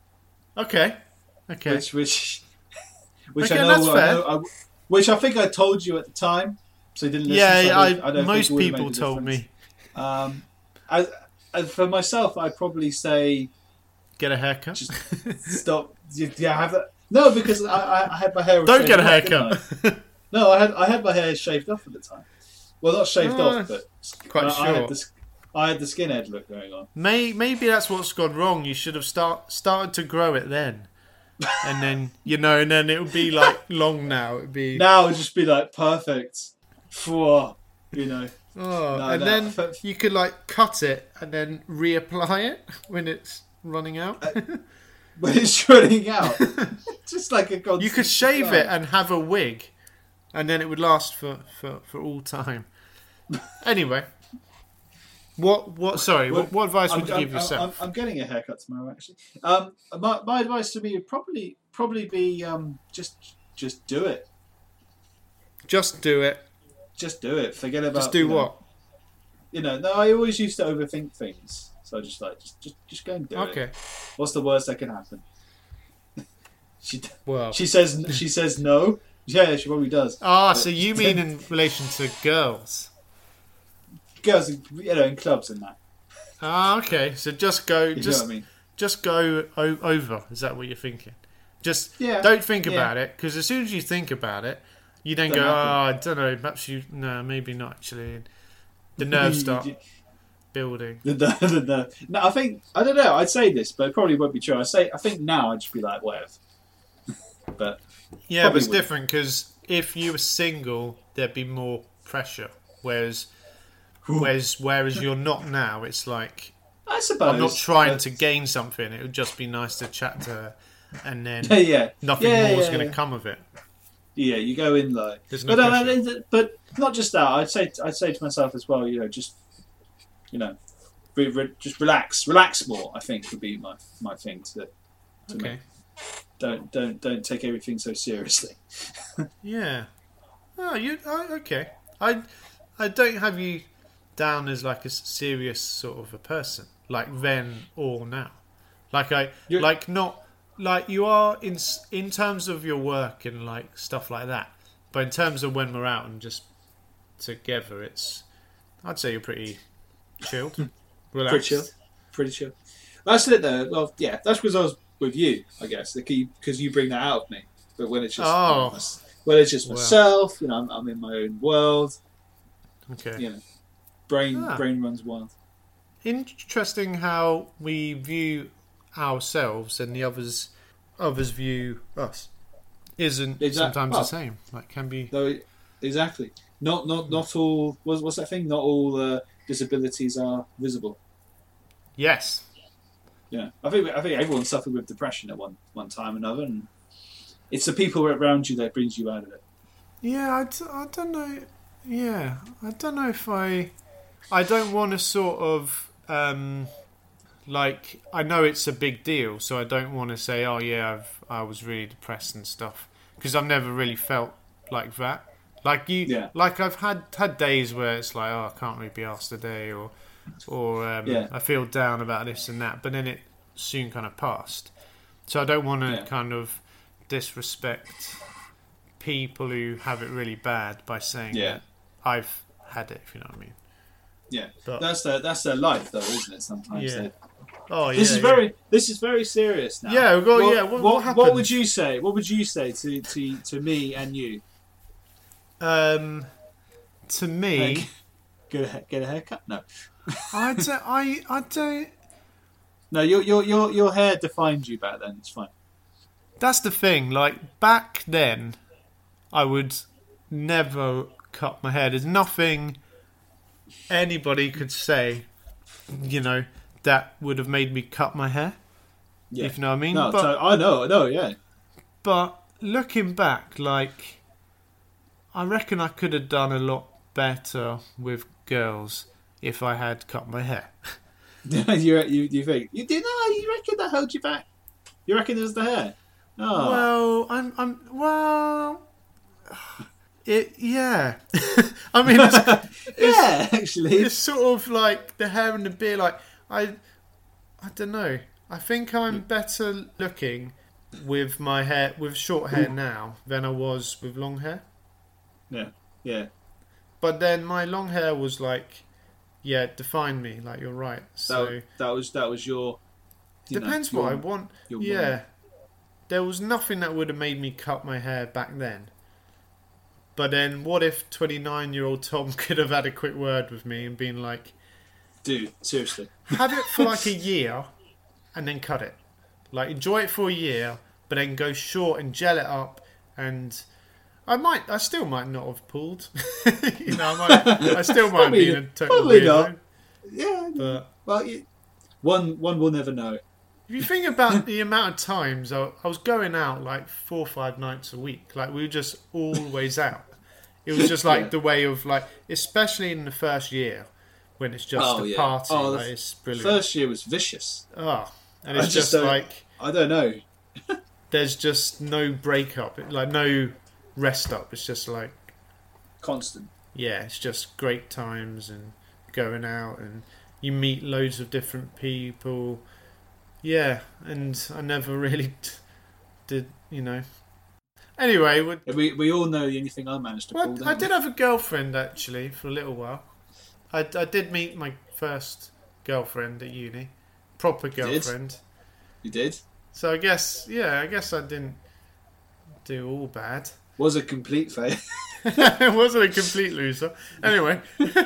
Okay. Okay. Which which which Okay, I know, that's I fair. know I, which I think I told you at the time, so you didn't listen. yeah, so I, I don't, I don't most think it would people make a told difference. me Um, as, as for myself, I'd probably say get a haircut. just stop. Yeah, have that. No, because I, I, I had my hair. all Don't shaved get a off, didn't haircut. I? No, I had I had my hair shaved off at the time. Well, not shaved Oh, off, but quite I, I had short. the, I had the skinhead look going on. May, maybe that's what's gone wrong. You should have start started to grow it then, and then you know, and then it would be like long now. It would be Now it'd just be like perfect. For you know. oh, no, and no, then f- you could like cut it and then reapply it when it's running out. But it's running out. Just like a constant You could shave supply. it and have a wig, and then it would last for, for, for all time. Anyway, what what? Sorry, what, what advice would I'm, you I'm, give yourself? I'm, I'm getting a haircut tomorrow, actually. Um, my, my advice to me would probably probably be um, just just do it. Just do it. Just do it. Forget about. Just do you know, what? You know, no, I always used to overthink things, so I just like just just just go and do it. Okay. What's the worst that can happen? she Well. she says she says no. Yeah, she probably does. Ah, But so you mean in relation to girls? girls, you know, in clubs and that. Ah, okay. So just go, You just know what I mean? just go o- over. Is that what you're thinking? Just Yeah, don't think yeah. about it, because as soon as you think about it, you then Don't go, oh, happen. I don't know, perhaps you, no, maybe not actually. And the nerves start building. The, the, the, the, no, I think I don't know. I'd say this, but it probably won't be true. I say I think now I'd just be like whatever. But Yeah, probably but it's wouldn't. different because if you were single, there'd be more pressure. Whereas Whereas, whereas you're not now. It's like I suppose I'm not trying but... to gain something. It would just be nice to chat to her, and then yeah, yeah. nothing yeah, more is yeah, going to yeah. come of it. Yeah, you go in low. There's no but, uh, pressure. but not just that. I'd say I'd say to myself as well. You know, just you know, re- re- just relax, relax more. I think would be my, my thing to. to Okay. Make. Don't don't don't take everything so seriously. Yeah. Oh, you I, okay? I I don't have you down as like a serious sort of a person, like then or now. Like I You're- like not. Like you are in in terms of your work and like stuff like that, but in terms of when we're out and just together, it's I'd say you're pretty chilled, relaxed. Pretty chill, pretty chill. That's it though. Well, yeah, that's because I was with you, I guess. The key because you bring that out of me. But when it's just Oh. you know, when it's just Well. myself, you know, I'm, I'm in my own world. Okay. You know, brain Ah. brain runs wild. Interesting how we view ourselves and the others others view us. Isn't Exact- sometimes well. the same. Like can be. Though, exactly. Not not not all. What's, what's that thing? Not all uh, disabilities are visible. Yes. Yeah, I think I think everyone suffered with depression at one one time or another, and it's the people around you that brings you out of it. Yeah, I, d- I don't know. Yeah, I don't know if I. I don't want to sort of. Um, like, I know it's a big deal, so I don't want to say, oh, yeah, I've, I was really depressed and stuff. Because I've never really felt like that. Like, you, Yeah. like I've had, had days where it's like, oh, I can't really be asked today, or, or um, Yeah. I feel down about this and that, but then it soon kind of passed. So I don't want to Yeah. kind of disrespect people who have it really bad by saying Yeah. that I've had it, if you know what I mean. Yeah, But- that's their that's their life, though, isn't it? Sometimes. Yeah. They- Oh, yeah. This is yeah. very this is very serious now. Yeah, we've got- What, yeah, what- what, what what happened? would you say? What would you say to, to, to me and you? Um, to me, Like, get a get a haircut? No, I don't. I I don't. no. Your your your your hair defined you back then. It's fine. That's the thing. Like back then, I would never cut my hair. There's nothing anybody could say, you know, that would have made me cut my hair. Yeah. If you know what I mean. No, but so, I know, I know. Yeah. but looking back, like, I reckon I could have done a lot better with girls if I had cut my hair. you you you think you did? No, you reckon that held you back? You reckon it was the hair? Oh. Well, I'm, I'm, well, it, yeah. I mean, it's, it's, yeah, actually. it's sort of like the hair and the beard. Like, I, I don't know. I think I'm better looking with my hair, with short hair now than I was with long hair. Yeah, yeah. But then my long hair was like, yeah, it defined me. Like, you're right. So That, that was that was your. you know, depends your- what I want. your Yeah. want. There was nothing that would have made me cut my hair back then. But then, what if twenty-nine-year-old Tom could have had a quick word with me and been like, Dude, seriously. have it for like a year and then cut it. Like, enjoy it for a year, but then go short and gel it up. And I might, I still might not have pulled. you know, I, might, I still might have Probably- been a total probably weirdo. not. Yeah. But Well, you, one one will never know. if you think about the amount of times I, I was going out like four or five nights a week, like we were just always out. It was just like Yeah. the way of like, especially in the first year when it's just Oh, a yeah. party. Oh, the like, it's brilliant. First year was vicious. Oh, and I it's just just, don't- like I don't know. there's just no breakup, like no rest up. It's just like Constant. yeah, it's just great times and going out and you meet loads of different people. Yeah, and I never really t- did, you know. Anyway, we, We we all know the only thing I managed to pull. well, don't I we? did have a girlfriend actually for a little while. I, I did meet my first girlfriend at uni, proper did? girlfriend. You did. So I guess, yeah, I guess I didn't do all bad. Was a complete fail. It wasn't a complete loser. Anyway,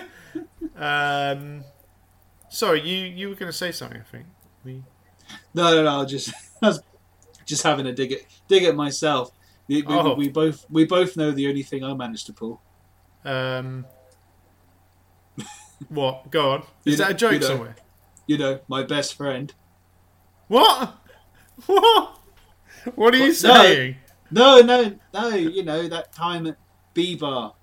um, sorry, you you were going to say something. I think we. No, no, no. I just I was just having a dig at dig at myself. We, we, Oh. we both we both know the only thing I managed to pull. Um, What? Go on. You Is that know- a joke you know. somewhere? You know, my best friend. What? What? What are you No. saying? No, no, no. You know that time at B Bar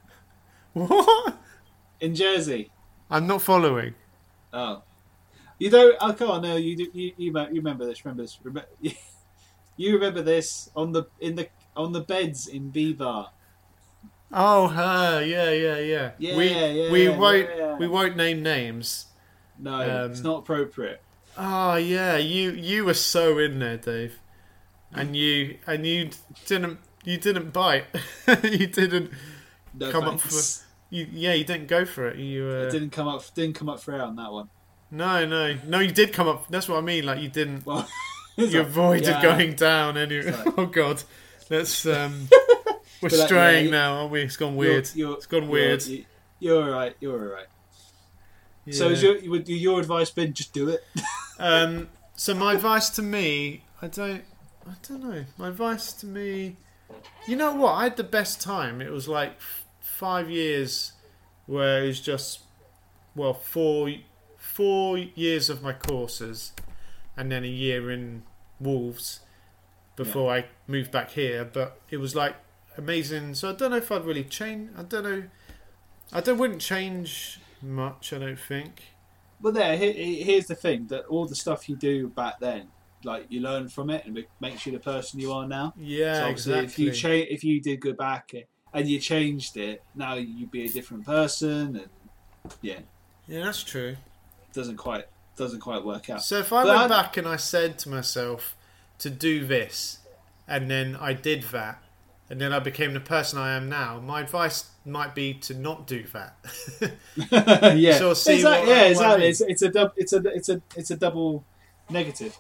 What? in Jersey. I'm not following. Oh, you don't. Oh, come on, no. You do, you you, you remember this? Remember this? Remember, you remember this on the in the on the beds in B Bar. Oh, her. Yeah, yeah, yeah. Yeah, we yeah, we won't yeah. we won't name names. No, Um, it's not appropriate. Oh yeah, you you were so in there, Dave, and you and you didn't you didn't bite. You didn't No come thanks. up for you. Yeah, you didn't go for it. You uh, It didn't come up. Didn't come up for air on that one. no no no. You did come up. That's what I mean. Like you didn't. Well, You avoided yeah. going down anyway. Sorry. Oh god, that's um. We're But, uh, straying yeah, now, aren't we? It's gone weird. You're, you're, it's gone weird. You're, you're all right. You're all right. So, Yeah. is your would your advice been just do it? Um, so my advice to me, I don't, I don't know. My advice to me, you know what? I had the best time. It was like f- five years, where it was just, well, four, four years of my courses, and then a year in Wolves before I moved back here. But it was like amazing. So I don't know if I'd really change. I don't know. I don't wouldn't change much. I don't think. But there, he- here's the thing: that all the stuff you do back then, like you learn from it, and it makes you the person you are now. Yeah, So obviously, exactly. if you cha- if you did go back and you changed it, now you'd be a different person, and yeah, Yeah, that's true. doesn't quite doesn't quite work out. So if I But went I'm- back and I said to myself to do this, and then I did that, and then I became the person I am now, my advice might be to not do that. yeah, So see exactly. what- yeah, what I exactly. mean. It's, it's a dub, it's a it's a it's a double negative.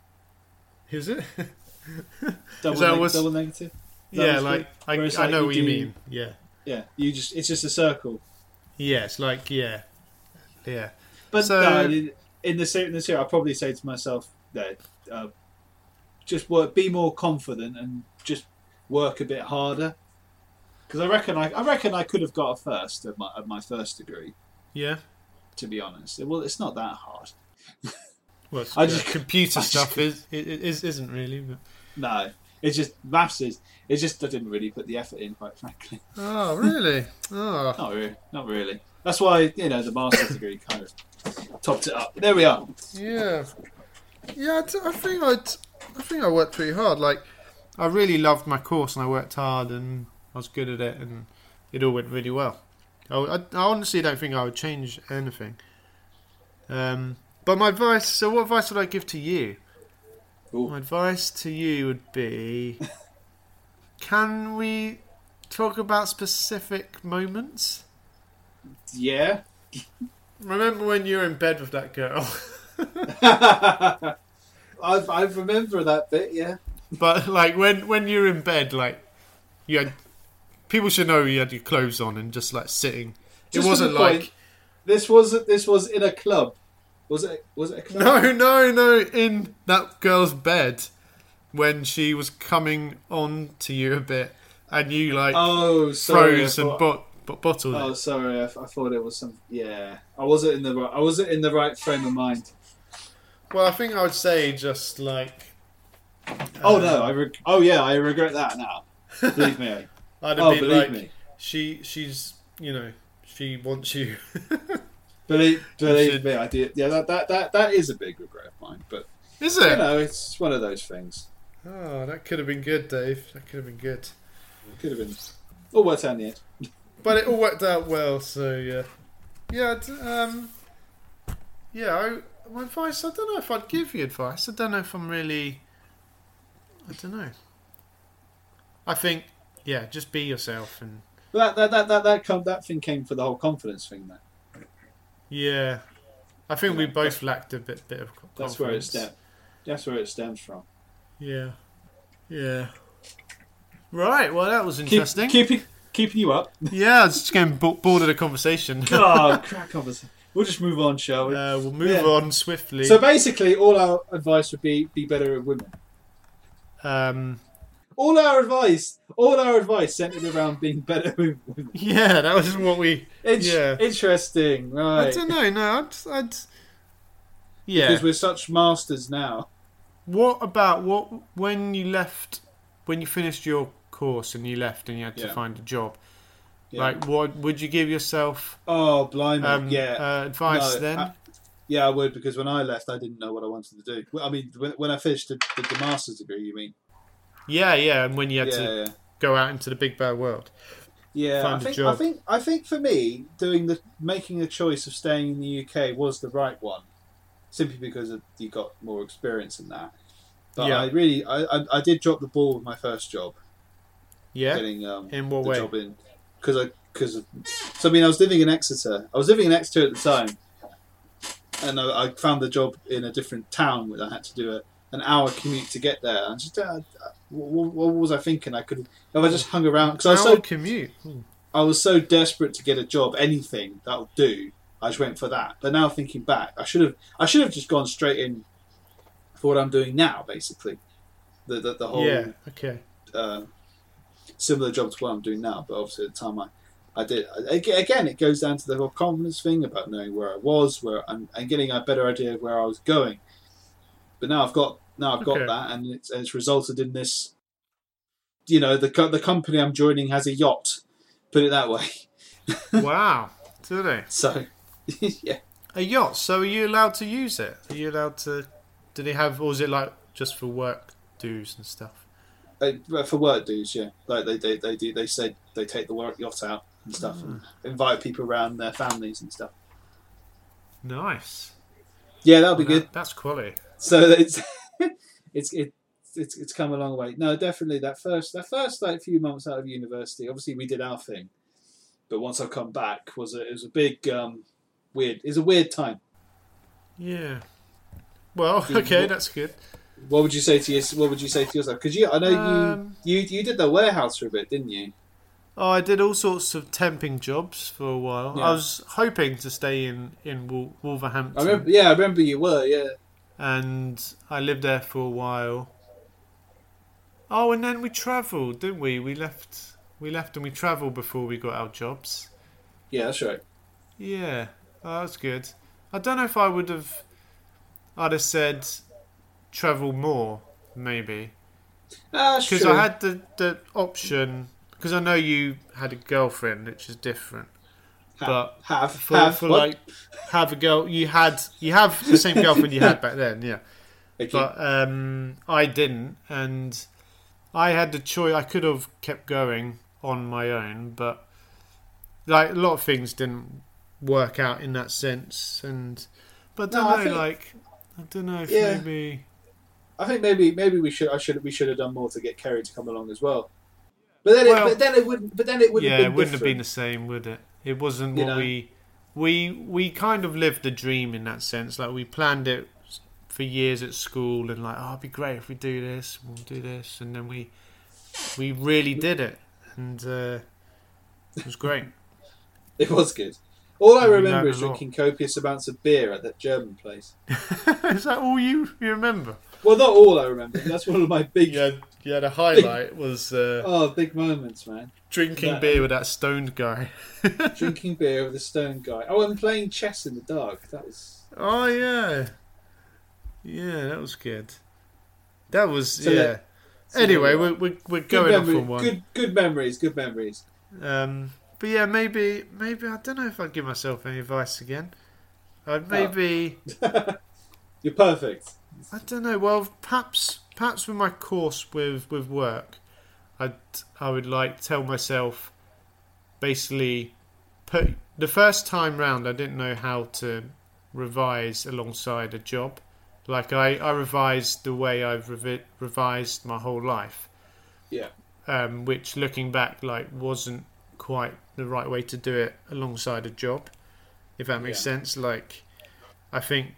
Is it? Double, that neg- what's- double negative. yeah, Double like speak. I, Whereas, I like, know you what you do- mean. Yeah, Yeah, you just it's just a circle. yeah, it's like yeah, yeah. But So- no, in in the ser- in the series, I'll probably say to myself that uh, just work, be more confident, and just work a bit harder. Because I reckon I, I reckon I could have got a first at my at my first degree. Yeah. To be honest, well, it's not that hard. Well, it's, I uh, just- computer I just- stuff is, it is isn't really. But... No, it's just maths is. It's just I didn't really put the effort in, quite frankly. Oh really? Oh. Not really. Not really. That's why you know the master's degree kind of topped it up. There we are. Yeah, yeah. I, t- I think I'd. I think I worked pretty hard. Like, I really loved my course, and I worked hard, and I was good at it, and it all went really well. I, I, I honestly don't think I would change anything. Um, but my advice. So, what advice would I give to you? Ooh. My advice to you would be: can we talk about specific moments? Yeah. Remember when you were in bed with that girl? I I remember that bit. Yeah. But like when when you're in bed, like you had people should know you had your clothes on and just like sitting. Just it for wasn't the like point, this was this was in a club. Was it? Was it a club? no, no, no. In that girl's bed when she was coming on to you a bit, and you like Oh, sorry. froze I and thought- bot, bot, bottled Oh, it. sorry. I, I thought it was some. Yeah, I wasn't in the right. I wasn't in the right frame of mind. Well, I think I would say just like Oh no! I reg- oh yeah, I regret that now. Believe me. I'd have Oh, been believe like me. she she's you know she wants you. Believe, believe should- me, I did. Yeah, that, that that that is a big regret of mine. But Is you it? know, it's one of those things. Oh, that could have been good, Dave. That could have been good. It could have been. All worked out in the end. But it all worked out well, so yeah. Yeah, d- um, yeah, I, my advice, I don't know if I'd give you advice. I don't know if I'm really, I don't know. I think, yeah, just be yourself and, But that that that that that, come, that thing came for the whole confidence thing. Though. yeah. I think we Yeah, both lacked a bit, bit of confidence. That's where it stems. That's where it stems from. Yeah. Yeah. Right, well that was Keep, interesting. keeping keeping you up. Yeah, I was just getting bo- bored of the conversation. Oh, crack on. We'll just move on, shall we? Uh, we'll move Yeah. on swiftly. So basically, all our advice would be be better at women. um, all our advice, all our advice centered around being better with women. Yeah, that was what we. It's yeah. interesting, right? I don't know. No, I'd. I'd yeah. Because we're such masters now. What about what when you left, when you finished your course and you left and you had to Yeah. find a job? Yeah. Like, what would you give yourself? Oh, blimey! Um, yeah, uh, advice No, then. I- yeah, I would, because when I left, I didn't know what I wanted to do. Well, I mean, when, when I finished the, the, the master's degree, you mean? Yeah, yeah, and when you had Yeah, to yeah. go out into the big bad world. Yeah, Find I a think, job. I think I think for me, doing the making the choice of staying in the U K was the right one, simply because of, you got more experience in that. But Yeah. I really, I, I, I did drop the ball with my first job, Yeah. getting um, In what the way? job in, because I because so I mean I was living in Exeter. I was living in Exeter at the time, and I, I found the job in a different town where I had to do a, an hour commute to get there. And just uh, what, what was I thinking? I could if I just hung around because I was Hour so commute. Hmm. I was so desperate to get a job, anything that'll do. I just went for that. But now thinking back, I should have I should have just gone straight in for what I'm doing now, basically. The the, the whole Yeah. Okay. uh, similar job to what I'm doing now. But obviously at the time I, I did. Again, it goes down to the whole confidence thing about knowing where I was, where and, and getting a better idea of where I was going. But now I've got now I've got Okay. that, and it's, it's resulted in this. You know, the co- the company I'm joining has a yacht. Put it that way. Wow. Do they? So, yeah. A yacht. So are you allowed to use it? Are you allowed to? Do they have, or is it like just for work dues and stuff? Uh, for work dues, yeah. Like they, they, they do. They said they take the work yacht out and stuff, and invite people around their families and stuff. Nice. Yeah, that'll be Well, good. that- that's quality. So it's it's it, it's it's come a long way. No, definitely that first that first like few months out of university. Obviously, we did our thing, but once I come back, was a, it was a big um, weird. It was a weird time. Yeah. Well, Yeah, okay, what- that's good. What would you say to your, What would you say to yourself? Because you, I know Um, you, you you did the warehouse for a bit, didn't you? Oh, I did all sorts of temping jobs for a while. Yeah. I was hoping to stay in in Wol- Wolverhampton, I remember. Yeah, I remember you were. Yeah. and I lived there for a while. Oh, and then we travelled, didn't we? We left. We left and we travelled before we got our jobs. Yeah, that's right. Yeah, oh, that's good. I don't know if I would have. I'd have said travel more, maybe, Ah, that's because true. I had the the option. Because I know you had a girlfriend, which is different. Ha- but have for, have for what? like have a girl, you had you have the same girlfriend you had back then, yeah. Okay. But um, I didn't, and I had the choice. I could have kept going on my own, but like a lot of things didn't work out in that sense. And but I No, don't I know, think- like I don't know if Yeah. maybe I think maybe maybe we should I should we should have done more to get Kerry to come along as well. But then Well, it, but then it wouldn't but then it would yeah, have been it wouldn't have been the different. same, would it? It wasn't You what know? we we we kind of lived the dream in that sense. Like we planned it for years at school, and like, oh, it'd be great if we do this, we'll do this, and then we we really did it, and uh, it was great. It was good. All I We remember learned is a lot. drinking copious amounts of beer at that German place. Is that all you you remember? Well, not all I remember. That's one of my big You had, you had a highlight was uh, oh big moments, man. drinking that- beer with that stoned guy. Drinking beer with a stone guy. Oh, and playing chess in the dark. That was Oh yeah, yeah, that was good. That was So yeah. that- so anyway, there we we're are. we're, we're good going off memory, on one. Good good memories. Good memories. Um, but yeah, maybe maybe I don't know if I'd give myself any advice again. I'd maybe You're perfect. I don't know. Well, perhaps perhaps with my course with with work, I'd I would like tell myself basically put the first time round I didn't know how to revise alongside a job. Like I, I revised the way I've revi- revised my whole life, Yeah. um, which looking back like wasn't quite the right way to do it alongside a job, if that makes Yeah. sense. Like I think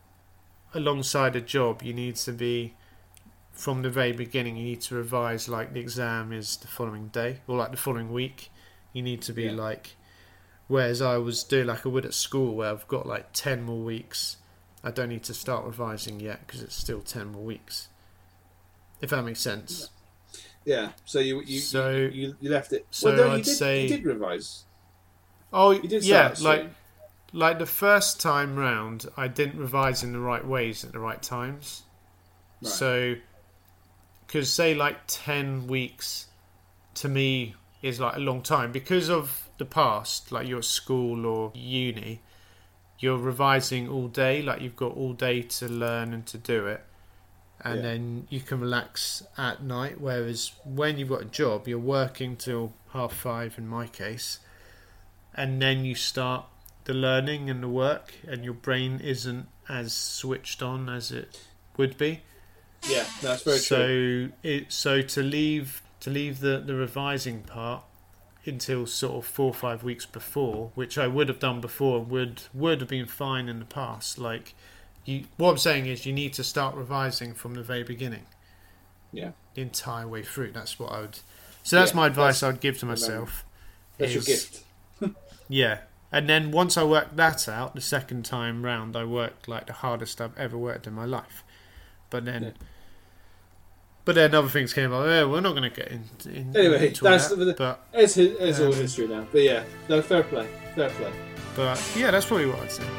alongside a job you need to be from the very beginning you need to revise like the exam is the following day or like the following week. You need to be Yeah. like, whereas I was doing like I would at school where I've got like ten more weeks. I don't need to start revising yet because it's still ten more weeks, if that makes sense. Yeah. So you you So- you, you, you left it. so well, no, you I'd did, say- you did revise. Oh, You did yeah, start like soon. like the first time round, I didn't revise in the right ways at the right times. Right. So, because say like ten weeks to me is like a long time because of the past, like you're at school or uni, you're revising all day, like you've got all day to learn and to do it. And Yeah. then you can relax at night, whereas when you've got a job, you're working till half five in my case, and then you start the learning and the work, and your brain isn't as switched on as it would be. Yeah, that's very so true. it so to leave to leave the, the revising part until sort of four or five weeks before, which I would have done before, would would have been fine in the past. Like you, what I'm saying is, you need to start revising from the very beginning, Yeah, the entire way through. That's what I would. So that's Yeah, my advice that's- I'd give to myself. that's your is- gift. Yeah. And then once I worked that out, the second time round, I worked like the hardest I've ever worked in my life. But then, Yeah. but then other things came up. Oh, we're not going to get into, in, Anyway, into that's that. the- But, It's hi- it's all Um, history now. But yeah, no, fair play, fair play. but yeah, that's probably what I'd say.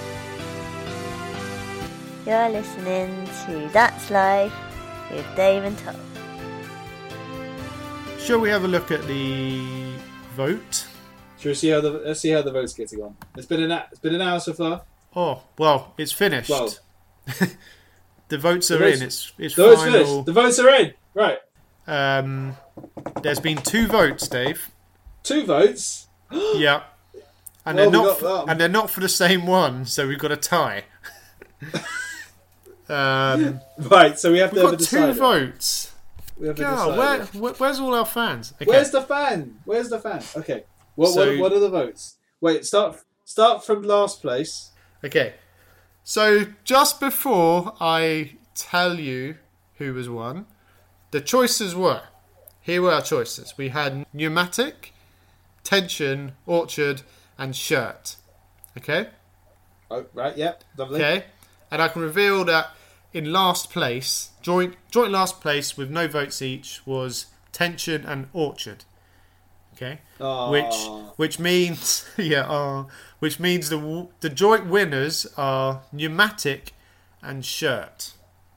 You're listening to That's Life with Dave and Tom. Shall we have a look at the vote? Shall we see how the let's see how the vote's getting on? It's been an it's been an hour so far. Oh, well, it's finished. Well, the votes the are votes- in. It's it's the vote's final. finished. The votes are in. Right, Um, there's been two votes, Dave. two votes. Yeah. And Well, they're we not got that. for, and they're not for the same one, so we've got a tie. um, Right, so we have to we've have a got two decider. votes. We have a God, decider. where, where, where's all our fans? Okay. Where's the fan? Where's the fan? Okay. What, So- what what are the votes? Wait, start start from last place. Okay. So just before I tell you who was won, the choices were. Here were our choices. We had pneumatic, tension, orchard, and shirt. Okay? Oh, right, yep, lovely. Okay? And I can reveal that in last place, joint joint last place with no votes each, was tension and orchard. Okay? Aw. Which which means yeah, uh, which means the w- the joint winners are pneumatic and shirt.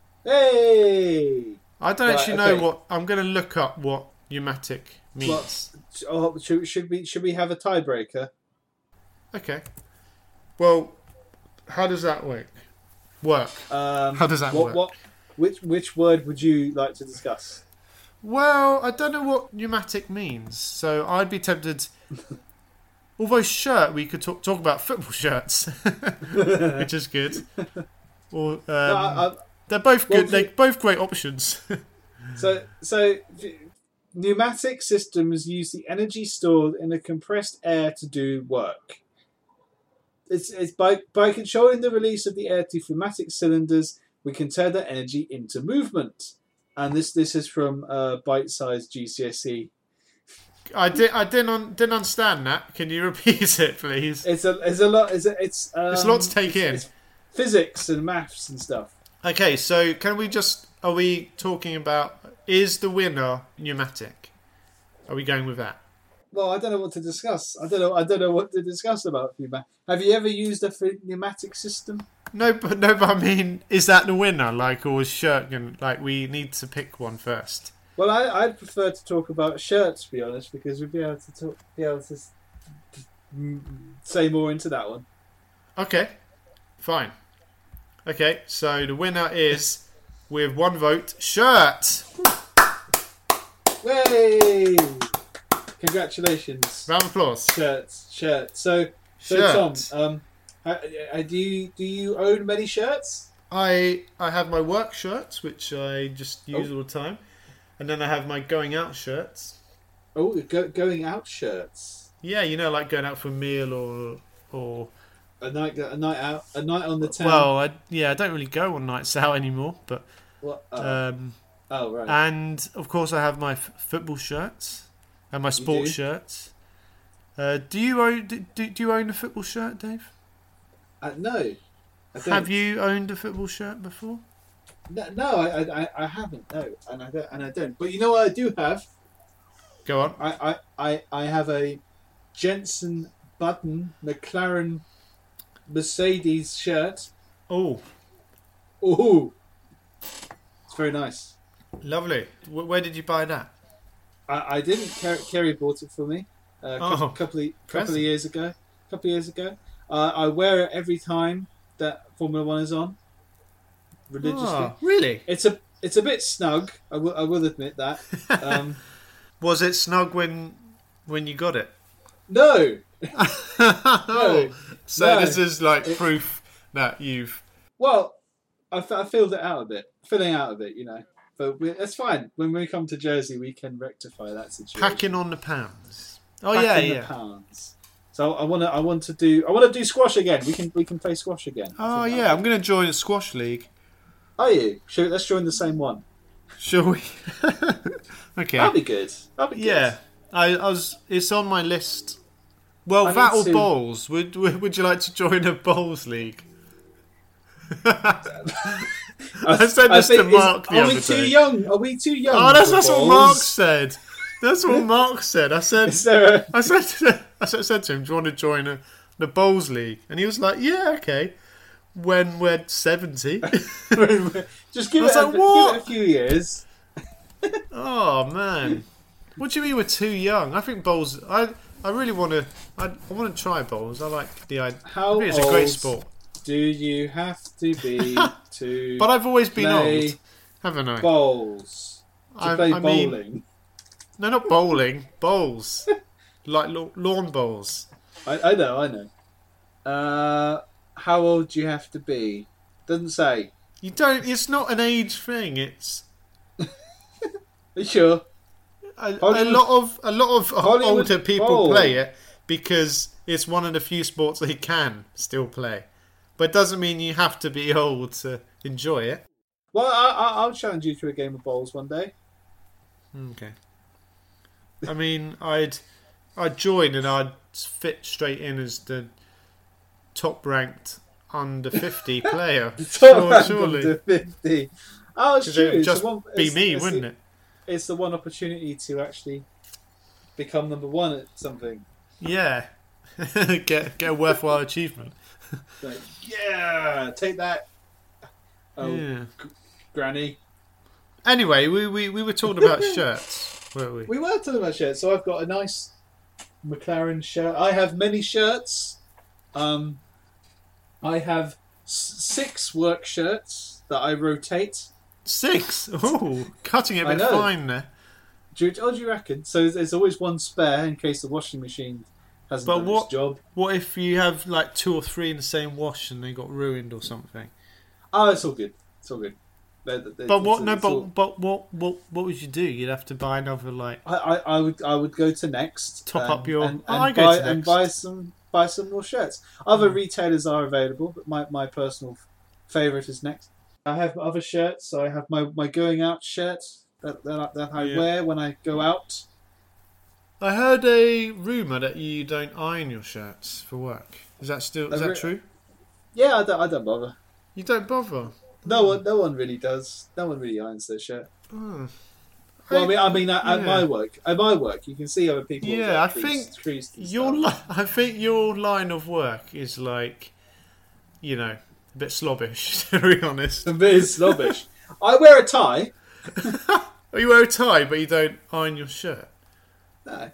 Hey. I don't Right, actually know okay. what I'm going to look up what pneumatic means. What? Oh, should, should we should we have a tiebreaker? Okay. Well, how does that work? Work. Um, How does that what, work? What? Which which word would you like to discuss? Well, I don't know what pneumatic means, so I'd be tempted. Although shirt, we could talk, talk about football shirts, which is good. Or um, No, I- I- they're both well, good. They're both great options. So so v- pneumatic systems use the energy stored in the compressed air to do work. It's, it's by by controlling the release of the air to pneumatic cylinders, we can turn that energy into movement. And this this is from uh, bite-sized G C S E. I did. I didn't. Un, didn't understand that. Can you repeat it, please? It's a it's a lot. It's a, it's um, It's a lot to take in. it's physics and maths and stuff. Okay, so can we just? Are we talking about? Is the winner pneumatic? Are we going with that? Well, I don't know what to discuss. I don't know. I don't know what to discuss about pneumatic. Have you ever used a f- pneumatic system? No, but no, but I mean, is that the winner? Like, or is shirt going? Like, we need to pick one first. Well, I, I'd prefer to talk about shirts, to be honest, because we'd be able to talk, be able to s- mm, say more into that one. Okay, fine. Okay, so the winner is with one vote, shirt. Way! Congratulations, Round of applause. shirts, shirts. So, so Shirt. Tom, um, uh, uh, do you do you own many shirts? I I have my work shirts, which I just use Oh. all the time, and then I have my going out shirts. Oh, go, going out shirts. Yeah, you know, like going out for a meal or or. A night, a night out, a night on the town. Well, I, yeah, I don't really go on nights out anymore, but What? Oh, um, oh right. and of course I have my f- football shirts and my sports do? shirts. Uh, do you own do, do, do you own a football shirt, Dave? uh, no, I don't. Have you owned a football shirt before? No, no I, I, I haven't. No, and I don't. And I don't. But you know what I do have? Go on. I, I, I, I have a Jenson Button McLaren Mercedes shirt. Oh, Ooh, it's very nice. lovely. W- where did you buy that? I, I didn't. Kerry, Kerry bought it for me a couple, Oh, couple, of, couple present. of years ago. couple of years ago. Uh, I wear it every time that Formula One is on. Religiously. Oh, really? It's a it's a bit snug. I will I will admit that. Um, Was it snug when when you got it? no, Oh, so No. this is like It- proof that you've. well, I, f- I filled it out a bit, filling out of it, you know. But we, that's fine. When we come to Jersey, we can rectify that situation. Packing on the pounds. Oh Back yeah, in the yeah. pounds. So I want to I want to do I want to do squash again. We can we can play squash again. I Oh think yeah, I'm going to join a squash league. Are you? Sure, let's join the same one. Shall we? Okay. That'll be good. That'll be good. Yeah, I, I was. It's on my list. Well, I that need or to- bowls. Would, would Would you like to join a bowls league? I said this to think- is- Mark the Are other we too day. young? Are we too young? Oh, that's, for that's what balls? Mark said. That's what Mark said. I said. Is there a... I said. To, I said said to him, "Do you want to join a, the bowls league?" And he was like, "Yeah, okay." When we're seventy. Just give I it, was a, like, what? give it a few years. Oh man, what do you mean we're too young? I think bowls. I I really want to. I, I want to try bowls. I like the idea. How I think it's a great old sport. Do you have to be to But I've always been play old, haven't I? bowls? To I- play I mean- bowling? No, not bowling. Bowls, like la- lawn bowls. I, I know, I know. Uh, how old do you have to be? Doesn't say. You don't. It's not an age thing. It's Are you sure? a, a Hollywood- lot of a lot of Hollywood older people Bowl. play it because it's one of the few sports they can still play. But it doesn't mean you have to be old to enjoy it. Well, I, I, I'll challenge you to a game of bowls one day. Okay. I mean, I'd I'd join and I'd fit straight in as the top ranked under fifty player. Sure, surely. Under fifty. Oh, it's 'Cause true. it would It's the just one- be it's- me, it's wouldn't the- it? It's the one opportunity to actually become number one at something. Yeah. get get a worthwhile achievement. Like, yeah, take that. Oh, Yeah. g- Granny. Anyway, we, we, we were talking about shirts, weren't we? We were talking about shirts, so I've got a nice McLaren shirt. I have many shirts. Um, I have s- six work shirts that I rotate. Six. Oh, cutting it a I bit know. fine there. Do you, oh, do you reckon? So there's always one spare in case the washing machine hasn't But done what its job. what if you have like two or three in the same wash and they got ruined or something? Oh, it's all good. It's all good. They're- they're- But what? it's- No, it's but all- but what what what would you do? You'd have to buy another like. I, I, I would I would go to Next, Top and, up your- and, Oh, and I go buy to and Next. buy some buy some more shirts. Other Mm. retailers are available, but my, my personal favourite is Next. I have other shirts. I have my, my going out shirt that that, I- that I Yeah. wear when I go out. I heard a rumor that you don't iron your shirts for work. Is that still is A that ru- true? Yeah, I don't, I don't bother. You don't bother. No one no one really does. No one really irons their shirt. Oh. Well, I mean, I mean, at, at Yeah. my work, at my work, you can see other people. Yeah, I creased- think creased and your stuff. li- I think your line of work is like, you know, a bit slobbish. To be honest, a bit snobbish. I wear a tie. Oh, you wear a tie, but you don't iron your shirt. No,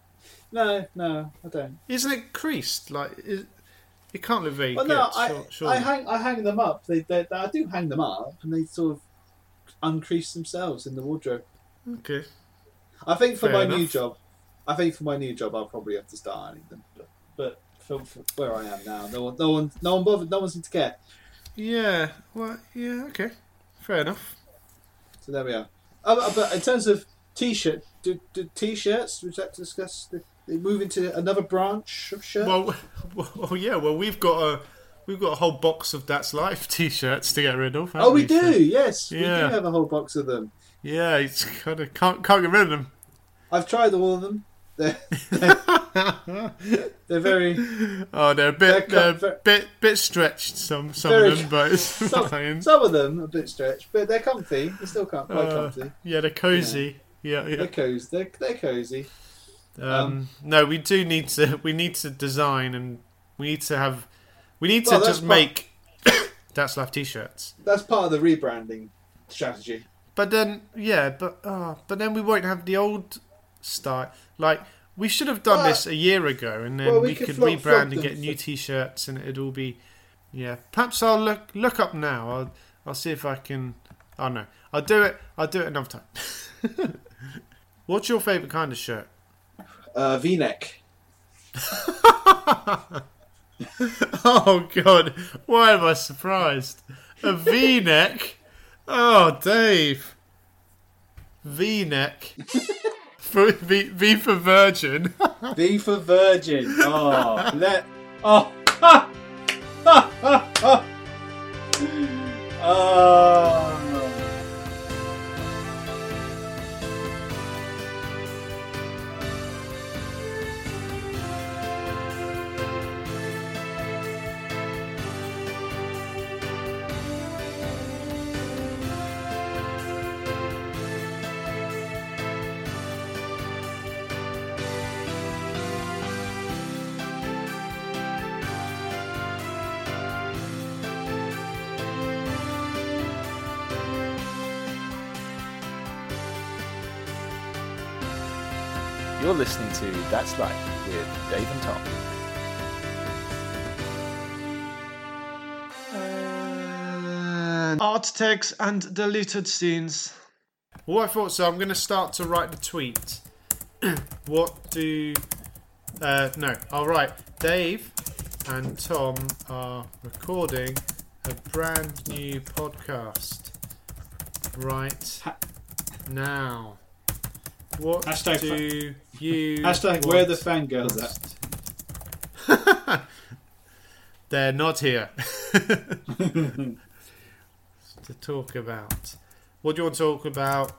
no, no, I don't. Isn't it creased? Like it, it can't look very Well, good. no, I, sure, surely. I hang, I hang them up. They, they, I do hang them up, and they sort of uncrease themselves in the wardrobe. Okay. I think for Fair my enough. new job, I think for my new job, I'll probably have to start ironing them. But, but for, for where I am now, no one, no one, no one bothered. No one seems to care. Yeah. Well. Yeah. Okay. Fair enough. So there we are. Oh, but in terms of t-shirt, do, do t-shirts, would you like to discuss? The, they move into another branch of shirt. Well, well, yeah. Well, we've got a we've got a whole box of That's Life T-shirts to get rid of. haven't oh, we do. So- Yes, we Yeah. do have a whole box of them. yeah, it's kind of can't can't get rid of them. I've tried all of them. They're, they're, they're very. Oh, they're a bit, They're they're com- a bit, bit stretched. Some, some Very- of them, but it's some, fine. some of them a bit stretched, but they're comfy. They're still com- quite Uh, comfy. yeah, they're cozy. Yeah, yeah. They're cozy. They're, they're cozy. Um, Um, no, we do need to. We need to design, and we need to have. We need to Well, that's just part- make That's Life t-shirts. That's part of the rebranding strategy. But then, yeah, but uh, but then we won't have the old style. Like we should have done Well, this a year ago, and then well, we, we could could flop- rebrand flop and them get for- new t-shirts, and it'd all be. Yeah, perhaps I'll look look up now. I'll I'll see if I can. Oh no, I'll do it. I'll do it another time. What's your favourite kind of shirt? Uh, V-neck. Oh God! Why am I surprised? A V-neck? Oh, Dave. V-neck. For, v, v for Virgin. V for Virgin. Oh, let. Oh. Ha! Ha! Ha! Ha! Oh. You're listening to That's Life with Dave and Tom. And art tags and deleted scenes. Well, I thought so. I'm going to start to write the tweet. What do... Uh, no, I'll write. Dave and Tom are recording a brand new podcast right now. What Hashtag do you... Hashtag where are the fangirls at? They're not here. To talk about. What do you want to talk about?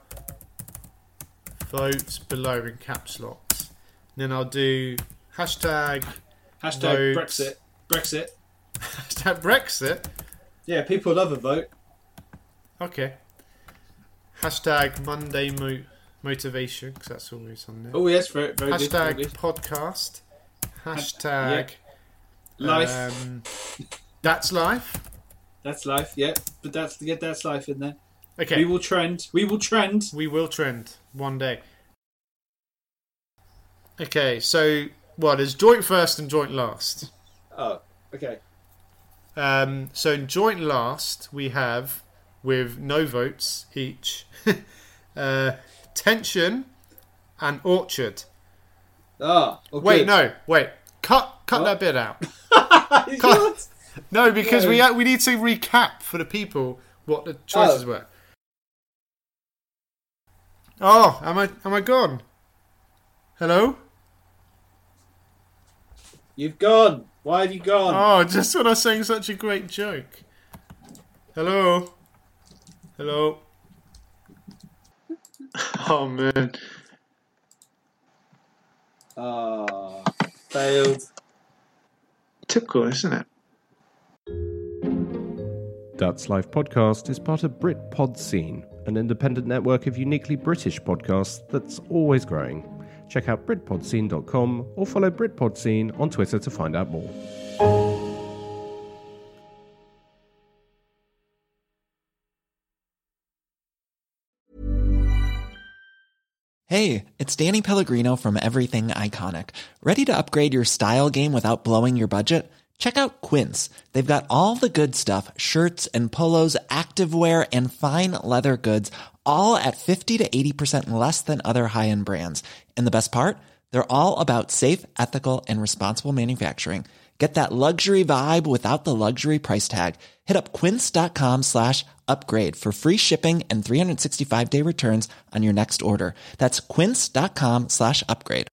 Vote below in caps locks. Then I'll do hashtag Hashtag vote. Brexit. Brexit. Hashtag Brexit. Yeah, people love a vote. Okay. Hashtag Monday mo- motivation, because that's always on there. Oh yes, very, very good. Hashtag Very good. podcast. Hashtag Life. Um, that's life. That's life. Yeah, but that's get that's life in there. Okay. We will trend. We will trend. We will trend one day. Okay, so what is joint first and joint last? Oh, okay. Um, so in joint last we have, with no votes each, uh, Tension and Orchard. Ah, oh, Wait, good. no, wait. Cut, cut What? that bit out. What? No, because No. we ha- we need to recap for the people what the choices Oh. were. Oh, am I am I gone? Hello? You've gone. Why have you gone? Oh, just when I was saying such a great joke. Hello? Hello? Oh, man. Ah, failed. Typical, isn't it? That's Life Podcast is part of BritPod Scene, an independent network of uniquely British podcasts that's always growing. Check out Brit Pod Scene dot com or follow BritPod Scene on Twitter to find out more. Hey, it's Danny Pellegrino from Everything Iconic. Ready to upgrade your style game without blowing your budget? Check out Quince. They've got all the good stuff, shirts and polos, activewear, and fine leather goods, all at fifty to eighty percent less than other high-end brands. And the best part? They're all about safe, ethical, and responsible manufacturing. Get that luxury vibe without the luxury price tag. Hit up quince.com slash upgrade for free shipping and three sixty-five day returns on your next order. That's quince.com slash upgrade.